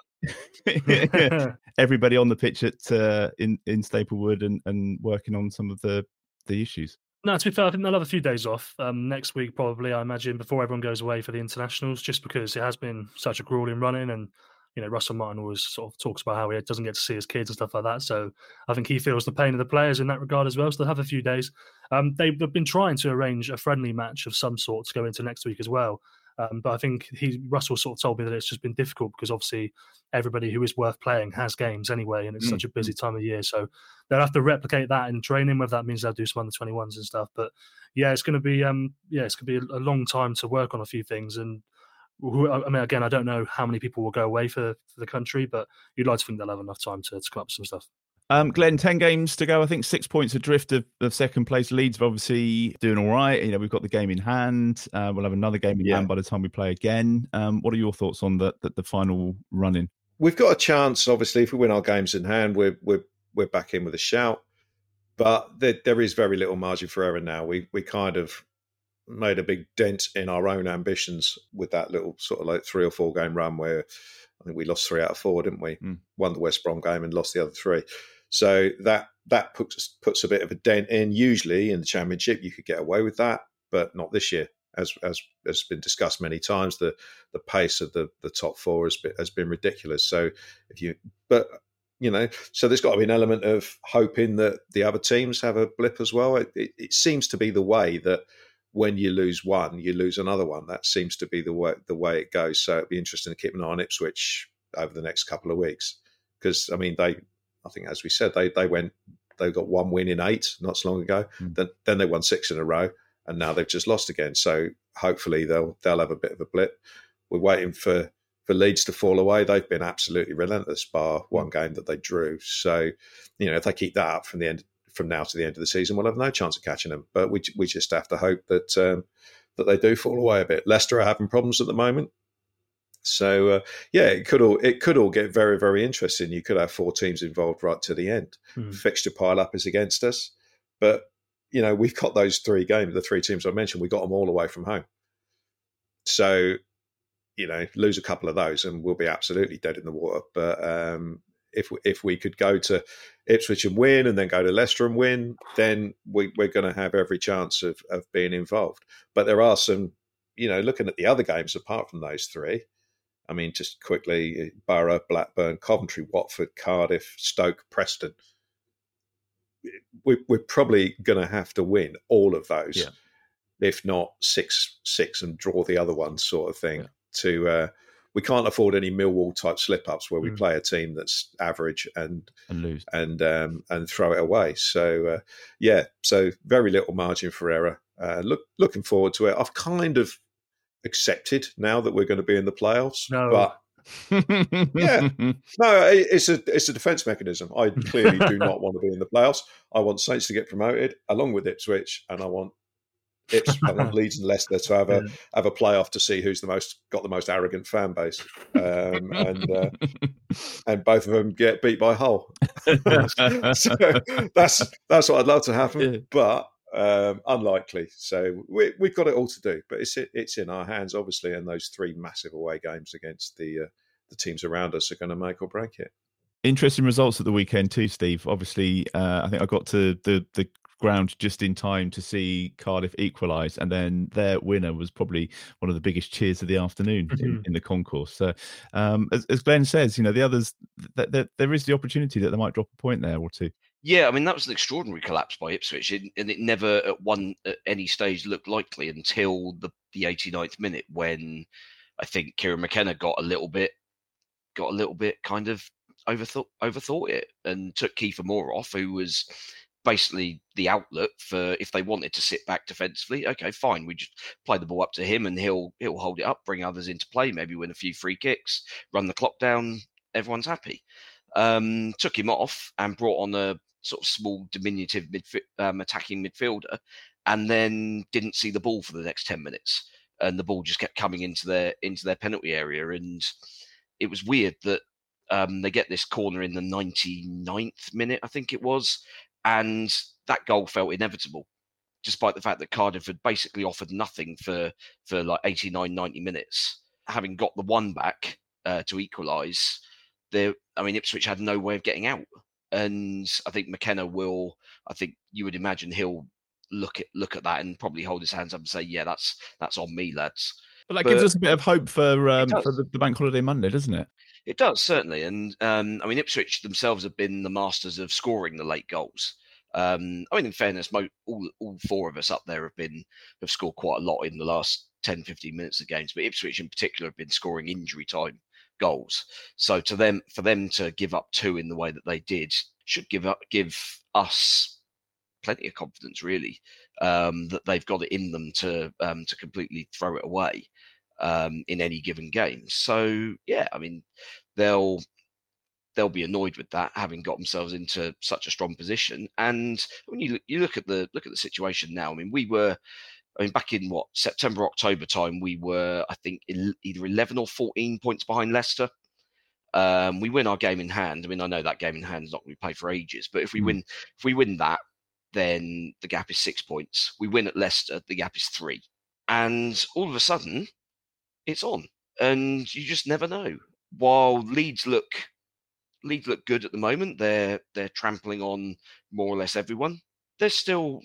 that. Everybody on the pitch at in Staplewood and working on some of the issues. No, to be fair, I think they'll have a few days off next week, probably, I imagine, before everyone goes away for the internationals, just because it has been such a grueling run-in. And, Russell Martin always sort of talks about how he doesn't get to see his kids and stuff like that. So I think he feels the pain of the players in that regard as well. So they'll have a few days. They've been trying to arrange a friendly match of some sort to go into next week as well. But I think Russell sort of told me that it's just been difficult because obviously everybody who is worth playing has games anyway, and it's such a busy time of year. So they'll have to replicate that in training, whether that means they'll do some under 21s and stuff. But yeah, it's going to be a long time to work on a few things. And I mean, again, I don't know how many people will go away for the country, but you'd like to think they'll have enough time to come up with some stuff. Glenn, 10 games to go. I think 6 points adrift of second place. Leeds are obviously doing all right. We've got the game in hand. We'll have another game in hand by the time we play again. What are your thoughts on the final run-in? We've got a chance, obviously, if we win our games in hand, we're back in with a shout. But there is very little margin for error now. We kind of made a big dent in our own ambitions with that little sort of like 3 or 4 game run where I think we lost 3 out of 4, didn't we? Won the West Brom game and lost the other 3. So that puts a bit of a dent in. Usually in the Championship you could get away with that, but not this year. As has been discussed many times, the pace of the top 4 has been ridiculous. So so there's got to be an element of hoping that the other teams have a blip as well. It seems to be the way that when you lose one, you lose another one. That seems to be the way it goes. So it'd be interesting to keep an eye on Ipswich over the next couple of weeks because I mean I think, as we said, they got 1 win in 8 not so long ago. Then they won 6 in a row, and now they've just lost again. So hopefully they'll have a bit of a blip. We're waiting for Leeds to fall away. They've been absolutely relentless, bar one game that they drew. So if they keep that up from now to the end of the season, we'll have no chance of catching them. But we just have to hope that they do fall away a bit. Leicester are having problems at the moment. So it could all get very, very interesting. You could have 4 teams involved right to the end. Fixture pile up is against us, but we've got those 3 games. The 3 teams I mentioned, we got them all away from home. So lose a couple of those, and we'll be absolutely dead in the water. But if we could go to Ipswich and win, and then go to Leicester and win, then we're going to have every chance of being involved. But there are some, looking at the other games apart from those 3. I mean, just quickly, Borough, Blackburn, Coventry, Watford, Cardiff, Stoke, Preston. We're probably going to have to win all of those, if not 6 and draw the other one, sort of thing, to we can't afford any Millwall type slip ups where we play a team that's average and lose and throw it away. So so very little margin for error. Looking forward to it. I've kind of accepted now that we're going to be in the playoffs, but it's a defence mechanism. I clearly do not want to be in the playoffs. I want Saints to get promoted along with Ipswich, and I want Leeds and Leicester to have a playoff to see who's got the most arrogant fan base, and both of them get beat by Hull. So that's what I'd love to happen, but unlikely. So we've got it all to do, but it's in our hands, obviously, and those 3 massive away games against the teams around us are going to make or break it. Interesting results at the weekend too, Steve. Obviously, I think I got to the ground just in time to see Cardiff equalise, and then their winner was probably one of the biggest cheers of the afternoon in the concourse. So, as Glenn says, the others, there is the opportunity that they might drop a point there or two. Yeah, I mean, that was an extraordinary collapse by Ipswich, and it never at any stage looked likely until the 89th minute, when I think Kieran McKenna got a little bit kind of overthought it and took Kiefer Moore off, who was basically the outlet for if they wanted to sit back defensively. Okay, fine, we just play the ball up to him and he'll hold it up, bring others into play, maybe win a few free kicks, run the clock down, everyone's happy. Took him off and brought on a sort of small, diminutive attacking midfielder, and then didn't see the ball for the next 10 minutes. And the ball just kept coming into their penalty area. And it was weird that they get this corner in the 99th minute, I think it was, and that goal felt inevitable, despite the fact that Cardiff had basically offered nothing for like 89, 90 minutes. Having got the one back to equalise, Ipswich had no way of getting out. And I think McKenna you would imagine he'll look at that and probably hold his hands up and say, yeah, that's on me, lads. But gives us a bit of hope for the Bank Holiday Monday, doesn't it? It does, certainly. And Ipswich themselves have been the masters of scoring the late goals. In fairness, all 4 of us up there have scored quite a lot in the last 10, 15 minutes of games. But Ipswich in particular have been scoring injury time goals. So for them to give up 2 in the way that they did should give us plenty of confidence, really, that they've got it in them to completely throw it away in any given game. So yeah, they'll be annoyed with that, having got themselves into such a strong position. And when you look at the situation now, back in September, October time, we were, I think, either 11 or 14 points behind Leicester. We win our game in hand. I know that game in hand is not going to be played for ages, but if we win that, then the gap is 6 points. We win at Leicester, the gap is 3. And all of a sudden, it's on. And you just never know. While Leeds look good at the moment, they're trampling on more or less everyone. That's still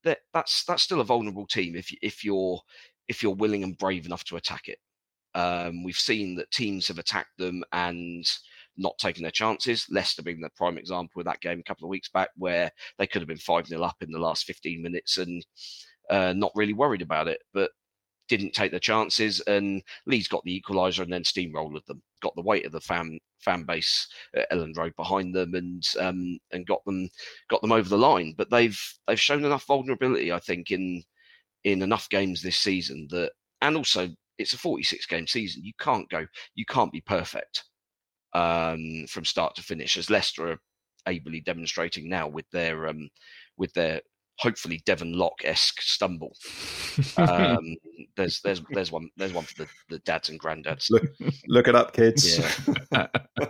a vulnerable team if you're willing and brave enough to attack it. We've seen that teams have attacked them and not taken their chances. Leicester being the prime example of that game a couple of weeks back, where they could have been 5-0 up in the last 15 minutes and not really worried about it, but didn't take their chances. And Leeds got the equaliser and then steamrolled them, got the weight of the fan base at Elland Road behind them, and got them over the line. But they've shown enough vulnerability, I think, in enough games this season that, and also it's a 46 game season. You can't be perfect from start to finish, as Leicester are ably demonstrating now with their hopefully Devon Lock-esque stumble. There's one for the dads and granddads. Look it up, kids. Yeah.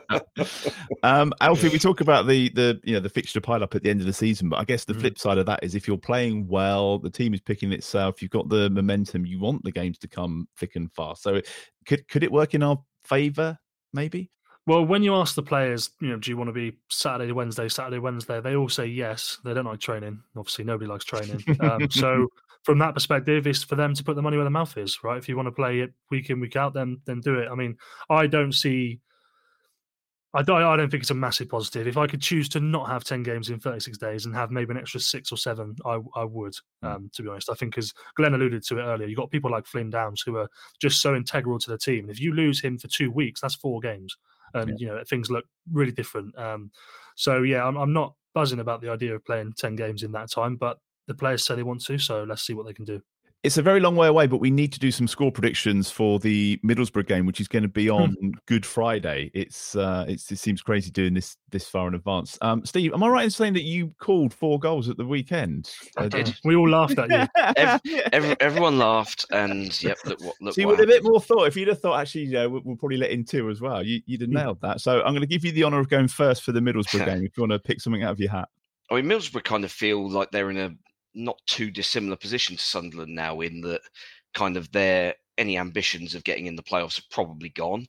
Alfie, we talk about the fixture pile up at the end of the season, but I guess the flip side of that is if you're playing well, the team is picking itself, you've got the momentum, you want the games to come thick and fast. So could it work in our favour, maybe? Well, when you ask the players, do you want to be Saturday, Wednesday, they all say yes. They don't like training. Obviously, nobody likes training. So from that perspective, it's for them to put the money where their mouth is, right? If you want to play it week in, week out, then do it. I don't see I don't think it's a massive positive. If I could choose to not have 10 games in 36 days and have maybe an extra 6 or 7, I would, to be honest. I think, as Glenn alluded to it earlier, you've got people like Flynn Downs who are just so integral to the team. And if you lose him for 2 weeks, that's 4 games. And, things look really different. So, I'm not buzzing about the idea of playing 10 games in that time, but the players say they want to, so let's see what they can do. It's a very long way away, but we need to do some score predictions for the Middlesbrough game, which is going to be on Good Friday. It seems crazy doing this far in advance. Steve, am I right in saying that you called 4 goals at the weekend? I did. We all laughed at you. Everyone laughed, and yep, look. See, with a bit more thought, if you'd have thought, actually, we'll probably let in 2 as well. You'd have nailed that. So I'm going to give you the honour of going first for the Middlesbrough game. If you want to pick something out of your hat. I mean, Middlesbrough kind of feel like they're in a not too dissimilar position to Sunderland now, in that kind of any ambitions of getting in the playoffs are probably gone.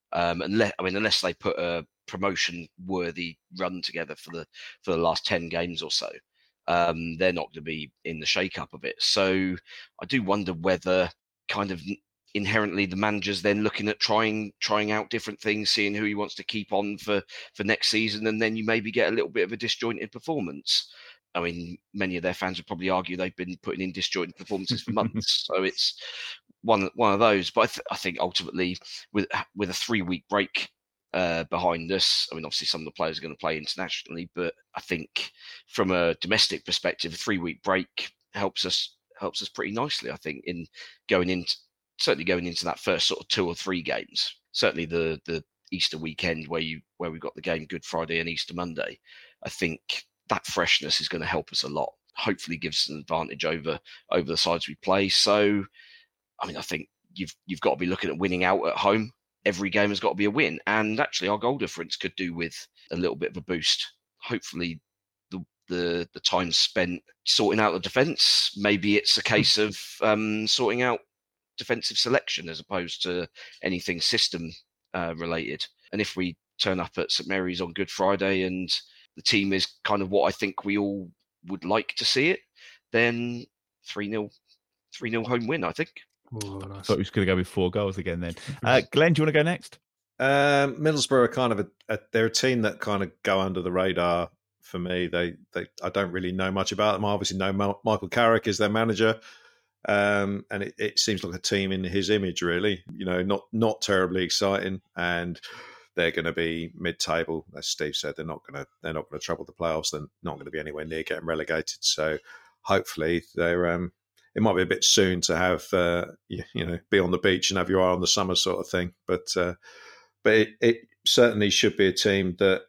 Unless they put a promotion-worthy run together for the last 10 games or so, they're not going to be in the shake-up of it. So I do wonder whether kind of inherently the manager's then looking at trying out different things, seeing who he wants to keep on for next season, and then you maybe get a little bit of a disjointed performance. I mean, many of their fans would probably argue they've been putting in disjointed performances for months. So it's one of those. But I think ultimately, with a 3-week break behind us, I mean, obviously some of the players are going to play internationally, but I think from a domestic perspective, a 3-week break helps us pretty nicely. I think in going into that first sort of 2 or 3 games. Certainly the Easter weekend where we got the game Good Friday and Easter Monday. I think that freshness is going to help us a lot. Hopefully gives us an advantage over the sides we play. So, I mean, I think you've got to be looking at winning out at home. Every game has got to be a win. And actually our goal difference could do with a little bit of a boost. Hopefully the time spent sorting out the defence, maybe it's a case of sorting out defensive selection as opposed to anything system related. And if we turn up at St Mary's on Good Friday and the team is kind of what I think we all would like to see it, then 3-0 home win, I think. Oh, nice. I thought we was going to go with 4 goals again then. Glenn, do you want to go next? Middlesbrough are kind of they're a team that kind of go under the radar for me. I don't really know much about them. I obviously know Michael Carrick is their manager. And it seems like a team in his image, really. Not terribly exciting, and they're going to be mid-table, as Steve said. They're not going to trouble the playoffs. They're not going to be anywhere near getting relegated. So hopefully they're. It might be a bit soon to have be on the beach and have your eye on the summer sort of thing, but it certainly should be a team that.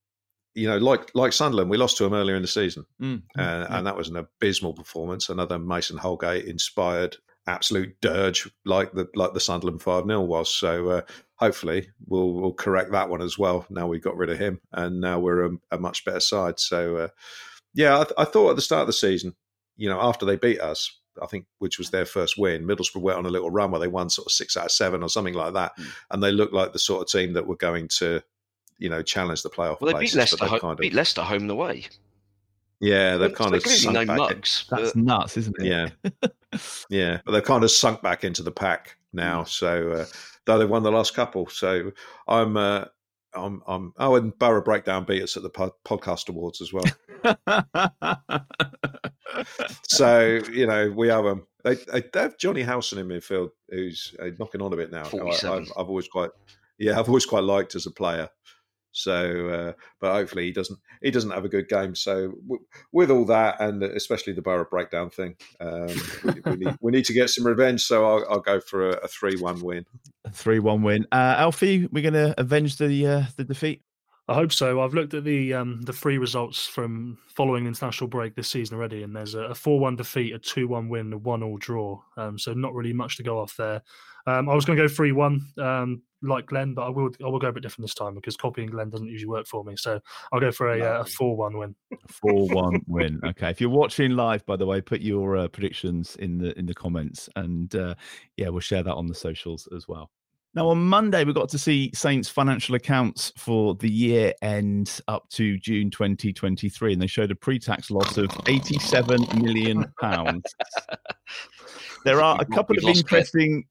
Like Sunderland, we lost to them earlier in the season, and that was an abysmal performance. Another Mason Holgate inspired absolute dirge, like the Sunderland 5-0 was. So hopefully we'll correct that one as well. Now we've got rid of him, and now we're a much better side. So I thought at the start of the season, after they beat us, I think, which was their first win, Middlesbrough went on a little run where they won sort of 6 out of 7 or something like that, and they looked like the sort of team that were going to. Challenge the playoff. Well, they beat Leicester home and away. Yeah, they've kind of sunk back. That's nuts, isn't it? Yeah, yeah, but they've kind of sunk back into the pack now. So, though they've won the last couple, so I'm. Oh, and Borough Breakdown beat us at the podcast awards as well. So we have them. They have Johnny Howson in midfield, who's knocking on a bit now. 47. I've always quite liked as a player. So, but hopefully he doesn't have a good game. So, with all that, and especially the Borough Breakdown thing, we need to get some revenge. So, I'll go for a 3-1 win. A 3-1 win. Alfie, we're going to avenge the defeat. I hope so. I've looked at the 3 results from following international break this season already, and there's a 4-1 defeat, a 2-1 win, a 1-1 draw. So not really much to go off there. I was going to go 3-1 like Glenn, but I will go a bit different this time because copying Glenn doesn't usually work for me. So I'll go for a 4-1 win. 4-1 win. Okay. If you're watching live, by the way, put your predictions in the comments, and we'll share that on the socials as well. Now, on Monday, we got to see Saints' financial accounts for the year end up to June 2023, and they showed a pre-tax loss of £87 million. There are a couple of interesting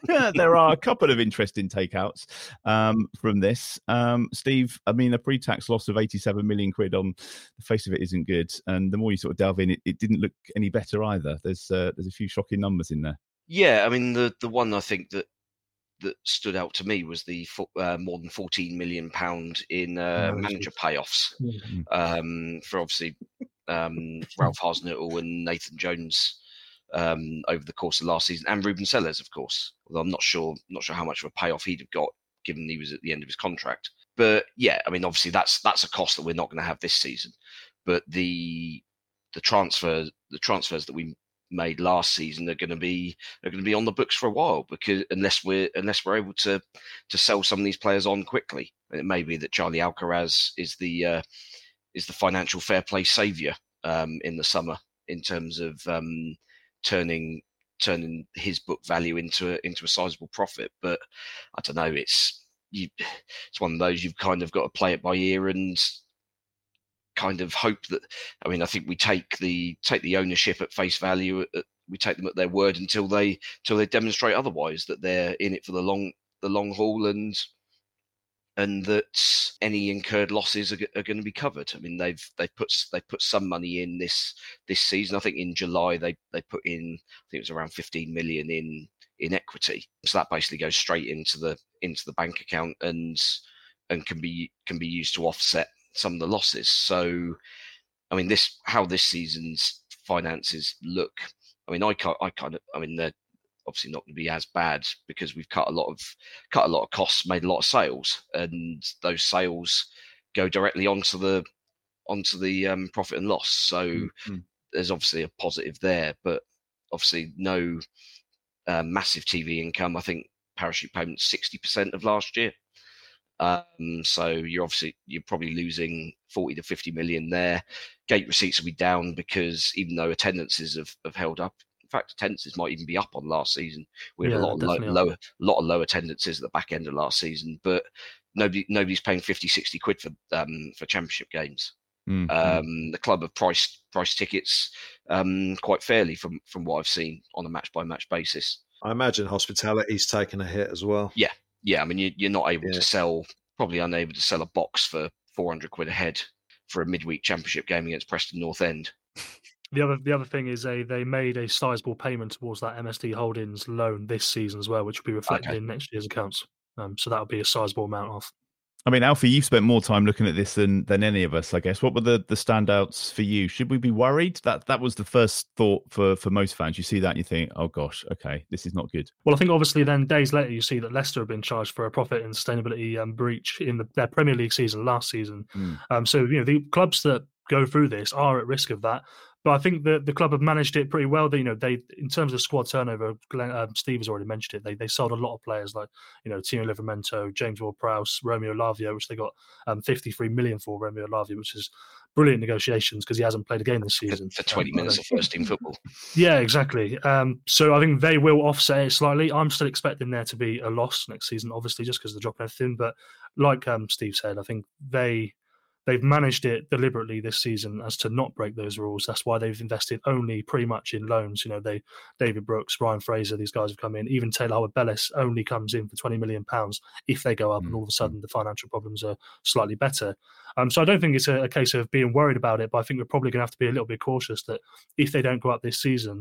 takeouts from this. Steve, I mean, a pre-tax loss of 87 million quid on the face of it isn't good. And the more you sort of delve in, it didn't look any better either. There's a few shocking numbers in there. Yeah, I mean, the one I think that stood out to me was the more than £14 million in manager payoffs for obviously Ralph Hasenhüttl and Nathan Jones over the course of last season, and Ruben Sellers, of course. Although I'm not sure how much of a payoff he'd have got, given he was at the end of his contract. But yeah, I mean, obviously that's a cost that we're not going to have this season. But the transfers that we made last season are going to be on the books for a while, because unless we're able to sell some of these players on quickly. And it may be that Charlie Alcaraz is the financial fair play saviour in the summer in terms of turning his book value into a sizable profit. But I don't know, it's one of those, you've kind of got to play it by ear and kind of hope that, I mean, I think we take the ownership at face value. We take them at their word until they demonstrate otherwise, that they're in it for the long haul, and that any incurred losses are going to be covered. I mean, they've put some money in this season. I think in July they put in, I think it was around 15 million in equity. So that basically goes straight into the bank account and can be used to offset some of the losses. So, I mean, how this season's finances look, I mean, they're obviously not going to be as bad, because we've cut a lot of costs, made a lot of sales, and those sales go directly onto the profit and loss. So there's obviously a positive there, but obviously no massive TV income. I think parachute payments 60% of last year. So you're probably losing 40 to 50 million there. Gate receipts will be down, because even though attendances have held up, in fact, attendances might even be up on last season. We had a lot of low attendances at the back end of last season, but nobody's paying 50, 60 quid for championship games. The club have priced tickets quite fairly from what I've seen on a match by match basis. I imagine hospitality's taken a hit as well. Yeah, I mean, you're not able to sell, probably unable to sell a box for 400 quid a head for a midweek championship game against Preston North End. The other thing is they made a sizable payment towards that MSD Holdings loan this season as well, which will be reflected in next year's accounts. So that would be a sizable amount off. I mean, Alfie, you've spent more time looking at this than any of us, I guess. What were the standouts for you? Should we be worried? That was the first thought for most fans. You see that and you think, oh gosh, okay, this is not good. Well, I think obviously then days later you see that Leicester have been charged for a profit and sustainability breach in their Premier League season last season. So, the clubs that go through this are at risk of that. But I think the club have managed it pretty well. They, in terms of squad turnover, Steve has already mentioned it. They sold a lot of players like, Tino Livramento, James Ward-Prowse, Romeo Lavia, which they got 53 million for. Romeo Lavia, which is brilliant negotiations, because he hasn't played a game this season for 20 minutes of first team football. Yeah, exactly. So I think they will offset it slightly. I'm still expecting there to be a loss next season, obviously, just because of the drop in everything. But like Steve said, I think they've managed it deliberately this season as to not break those rules. That's why they've invested only pretty much in loans. David Brooks, Ryan Fraser, these guys have come in. Even Taylor Howard-Bellis only comes in for £20 million if they go up, and all of a sudden the financial problems are slightly better. So I don't think it's a case of being worried about it, but I think we're probably going to have to be a little bit cautious that if they don't go up this season,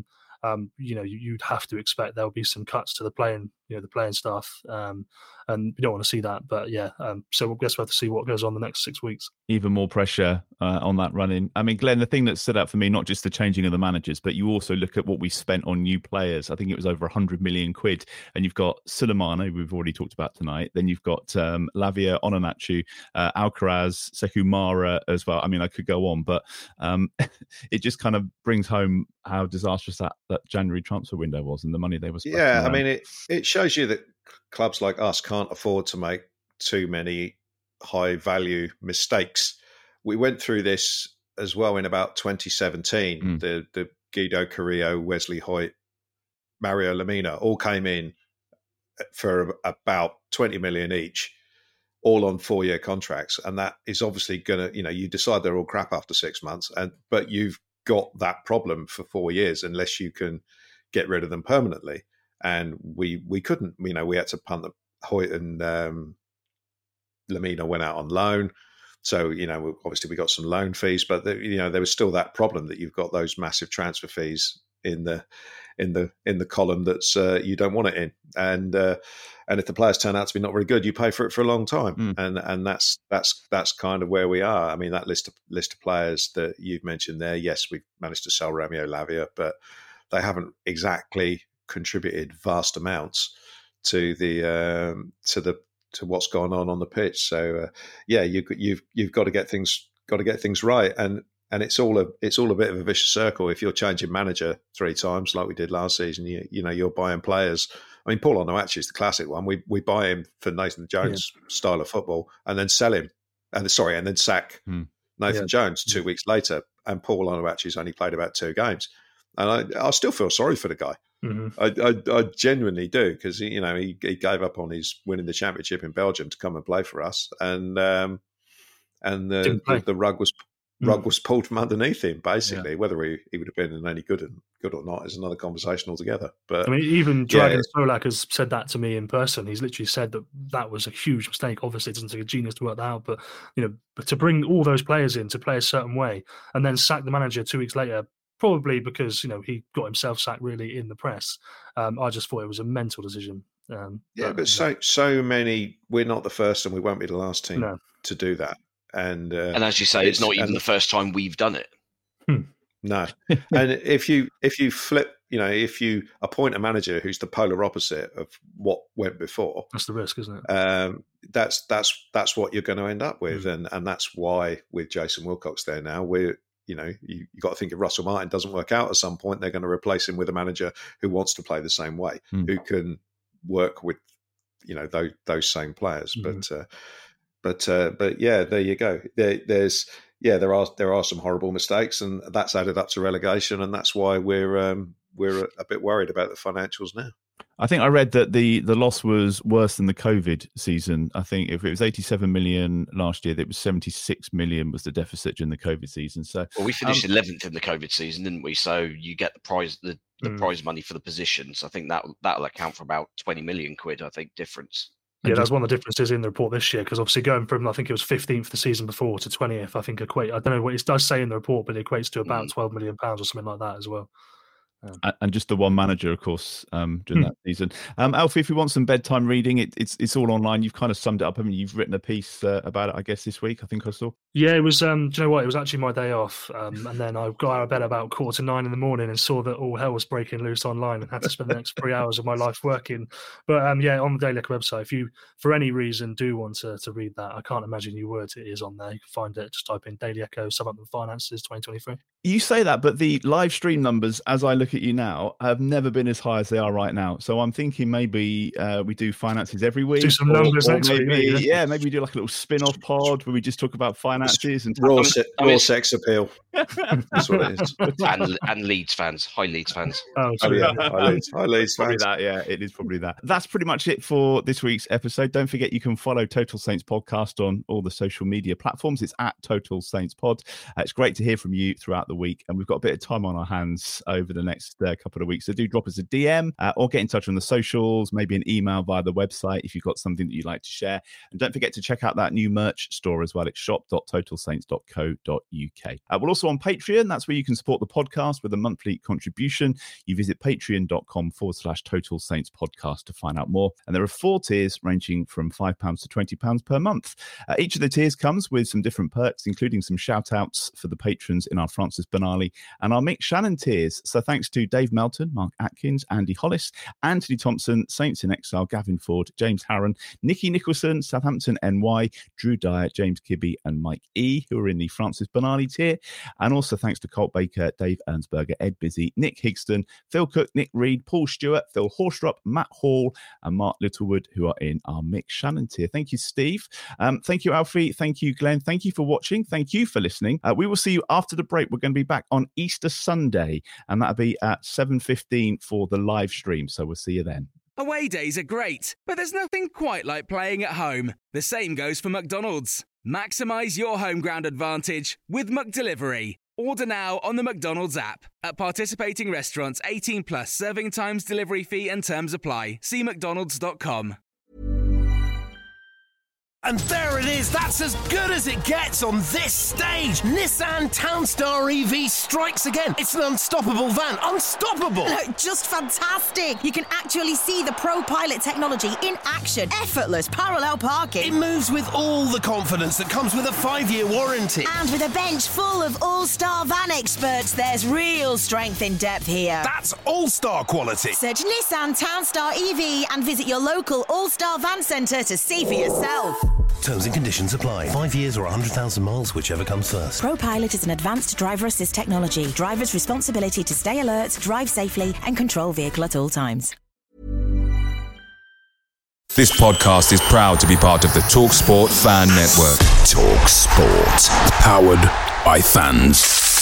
you'd have to expect there'll be some cuts to the playing staff, and we don't want to see that. But so we'll guess we'll have to see what goes on the next 6 weeks. Even more pressure on that run-in. I mean, Glenn, the thing that stood out for me, not just the changing of the managers, but you also look at what we spent on new players. I think it was over 100 million quid, and you've got Sulemana, we've already talked about tonight. Then you've got Lavia, Onanachu, Alcaraz, Sekou Mara as well. I mean, I could go on, but it just kind of brings home how disastrous that January transfer window was and the money they were spending. Yeah, I mean, it shows you that clubs like us can't afford to make too many high-value mistakes. We went through this as well in about 2017. The Guido Carrillo, Wesley Hoyt, Mario Lemina all came in for about 20 million each, all on 4-year contracts. And that is obviously going to, you decide they're all crap after 6 months, but you've got that problem for 4 years unless you can get rid of them permanently. And we couldn't. We had to punt the Hoyt and Lamina went out on loan. So, obviously we got some loan fees, but there was still that problem that you've got those massive transfer fees in the column that's you don't want it in, and if the players turn out to be not very good, you pay for it for a long time, and that's kind of where we are. I mean, that list of players that you've mentioned there, yes, we've managed to sell Romeo Lavia, but they haven't exactly contributed vast amounts to what's gone on the pitch. So you've got to get things right, and it's all a bit of a vicious circle. If you're changing manager 3 times like we did last season, you're buying players. I mean, Paul Onuachu is the classic one. We buy him for Nathan Jones' style of football, and then sell him, and then sack Nathan Jones 2 weeks later. And Paul Onuachu's only played about 2 games, and I still feel sorry for the guy. Mm-hmm. I genuinely do, because he gave up on his winning the championship in Belgium to come and play for us, and the rug was pulled from underneath him, basically. Yeah. Whether he would have been any good or not is another conversation altogether. But I mean, even Dragan Solak has said that to me in person. He's literally said that was a huge mistake. Obviously, it doesn't take a genius to work that out, but to bring all those players in to play a certain way and then sack the manager 2 weeks later, probably because he got himself sacked really in the press. I just thought it was a mental decision. But so many. We're not the first, and we won't be the last team to do that. And as you say, it's not even the first time we've done it. No, and if you flip, if you appoint a manager who's the polar opposite of what went before, that's the risk, isn't it? That's what you're going to end up with, and that's why with Jason Wilcox there now, we're you got to think if Russell Martin doesn't work out at some point, they're going to replace him with a manager who wants to play the same way, who can work with those same players, But yeah, there you go. There are some horrible mistakes, and that's added up to relegation, and that's why we're a bit worried about the financials now. I think I read that the loss was worse than the COVID season. I think if it was 87 million last year, it was 76 million was the deficit during the COVID season. So we finished 11th in the COVID season, didn't we? So you get the prize prize money for the positions. I think that'll account for about 20 million quid. I think difference. Yeah, that's one of the differences in the report this year, because obviously going from, I think it was 15th the season before to 20th, I think I don't know what it does say in the report, but it equates to about £12 million or something like that as well. And just the one manager, of course, during that season. Alfie, if you want some bedtime reading, it's all online. You've kind of summed it up. I mean, you've written a piece about it, I guess, this week. I think I saw. Yeah, it was. Do you know what? It was actually my day off, and then I got out of bed about 8:45 in the morning and saw that all hell was breaking loose online, and had to spend the next 3 hours of my life working. But on the Daily Echo website, if you, for any reason, do want to read that, I can't imagine you would. It is on there. You can find it. Just type in Daily Echo Southampton Finances 2023. You say that, but the live stream numbers, as I look at you now, have never been as high as they are right now. So I'm thinking maybe we do finances every week. Do some numbers next week. Maybe we do like a little spin-off pod where we just talk about finances and raw sex appeal. That's what it is. And Leeds fans, high Leeds fans. High Leeds fans. That, yeah, it is probably that. That's pretty much it for this week's episode. Don't forget you can follow Total Saints Podcast on all the social media platforms. It's at Total Saints Pod. It's great to hear from you throughout the week, and we've got a bit of time on our hands over the next couple of weeks. So do drop us a DM or get in touch on the socials, maybe an email via the website if you've got something that you'd like to share. And don't forget to check out that new merch store as well. It's shop.totalsaints.co.uk. We're also on Patreon. That's where you can support the podcast with a monthly contribution. You visit patreon.com/Total Saints Podcast to find out more. And there are 4 tiers ranging from £5 to £20 per month. Each of the tiers comes with some different perks, including some shout outs for the patrons in our Francis Benali and our Mick Shannon tiers. So thanks to Dave Melton, Mark Atkins, Andy Hollis, Anthony Thompson, Saints in Exile, Gavin Ford, James Harron, Nicky Nicholson, Southampton NY, Drew Dyer, James Kibbe and Mike E, who are in the Francis Benali tier. And also thanks to Colt Baker, Dave Ernsberger, Ed Busy, Nick Higston, Phil Cook, Nick Reed, Paul Stewart, Phil Horstrup, Matt Hall and Mark Littlewood, who are in our Mick Shannon tier. Thank you, Steve. Thank you, Alfie. Thank you, Glenn. Thank you for watching. Thank you for listening. We will see you after the break. We're going to be back on Easter Sunday, and that'll be at 7:15 for the live stream. So we'll see you then. Away days are great, but there's nothing quite like playing at home. The same goes for McDonald's. Maximise your home ground advantage with McDelivery. Order now on the McDonald's app. At participating restaurants, 18 plus, serving times, delivery fee and terms apply. See mcdonalds.com. And there it is, that's as good as it gets on this stage. Nissan Townstar EV strikes again. It's an unstoppable van, unstoppable. Just fantastic. You can actually see the ProPilot technology in action. Effortless parallel parking. It moves with all the confidence that comes with a 5-year warranty. And with a bench full of all-star van experts, there's real strength in depth here. That's all-star quality. Search Nissan Townstar EV and visit your local all-star van centre to see for yourself. Terms and conditions apply. 5 years or 100,000 miles, whichever comes first. ProPilot is an advanced driver assist technology. Driver's responsibility to stay alert, drive safely and control vehicle at all times. This podcast is proud to be part of the TalkSport Fan Network. TalkSport. Powered by fans.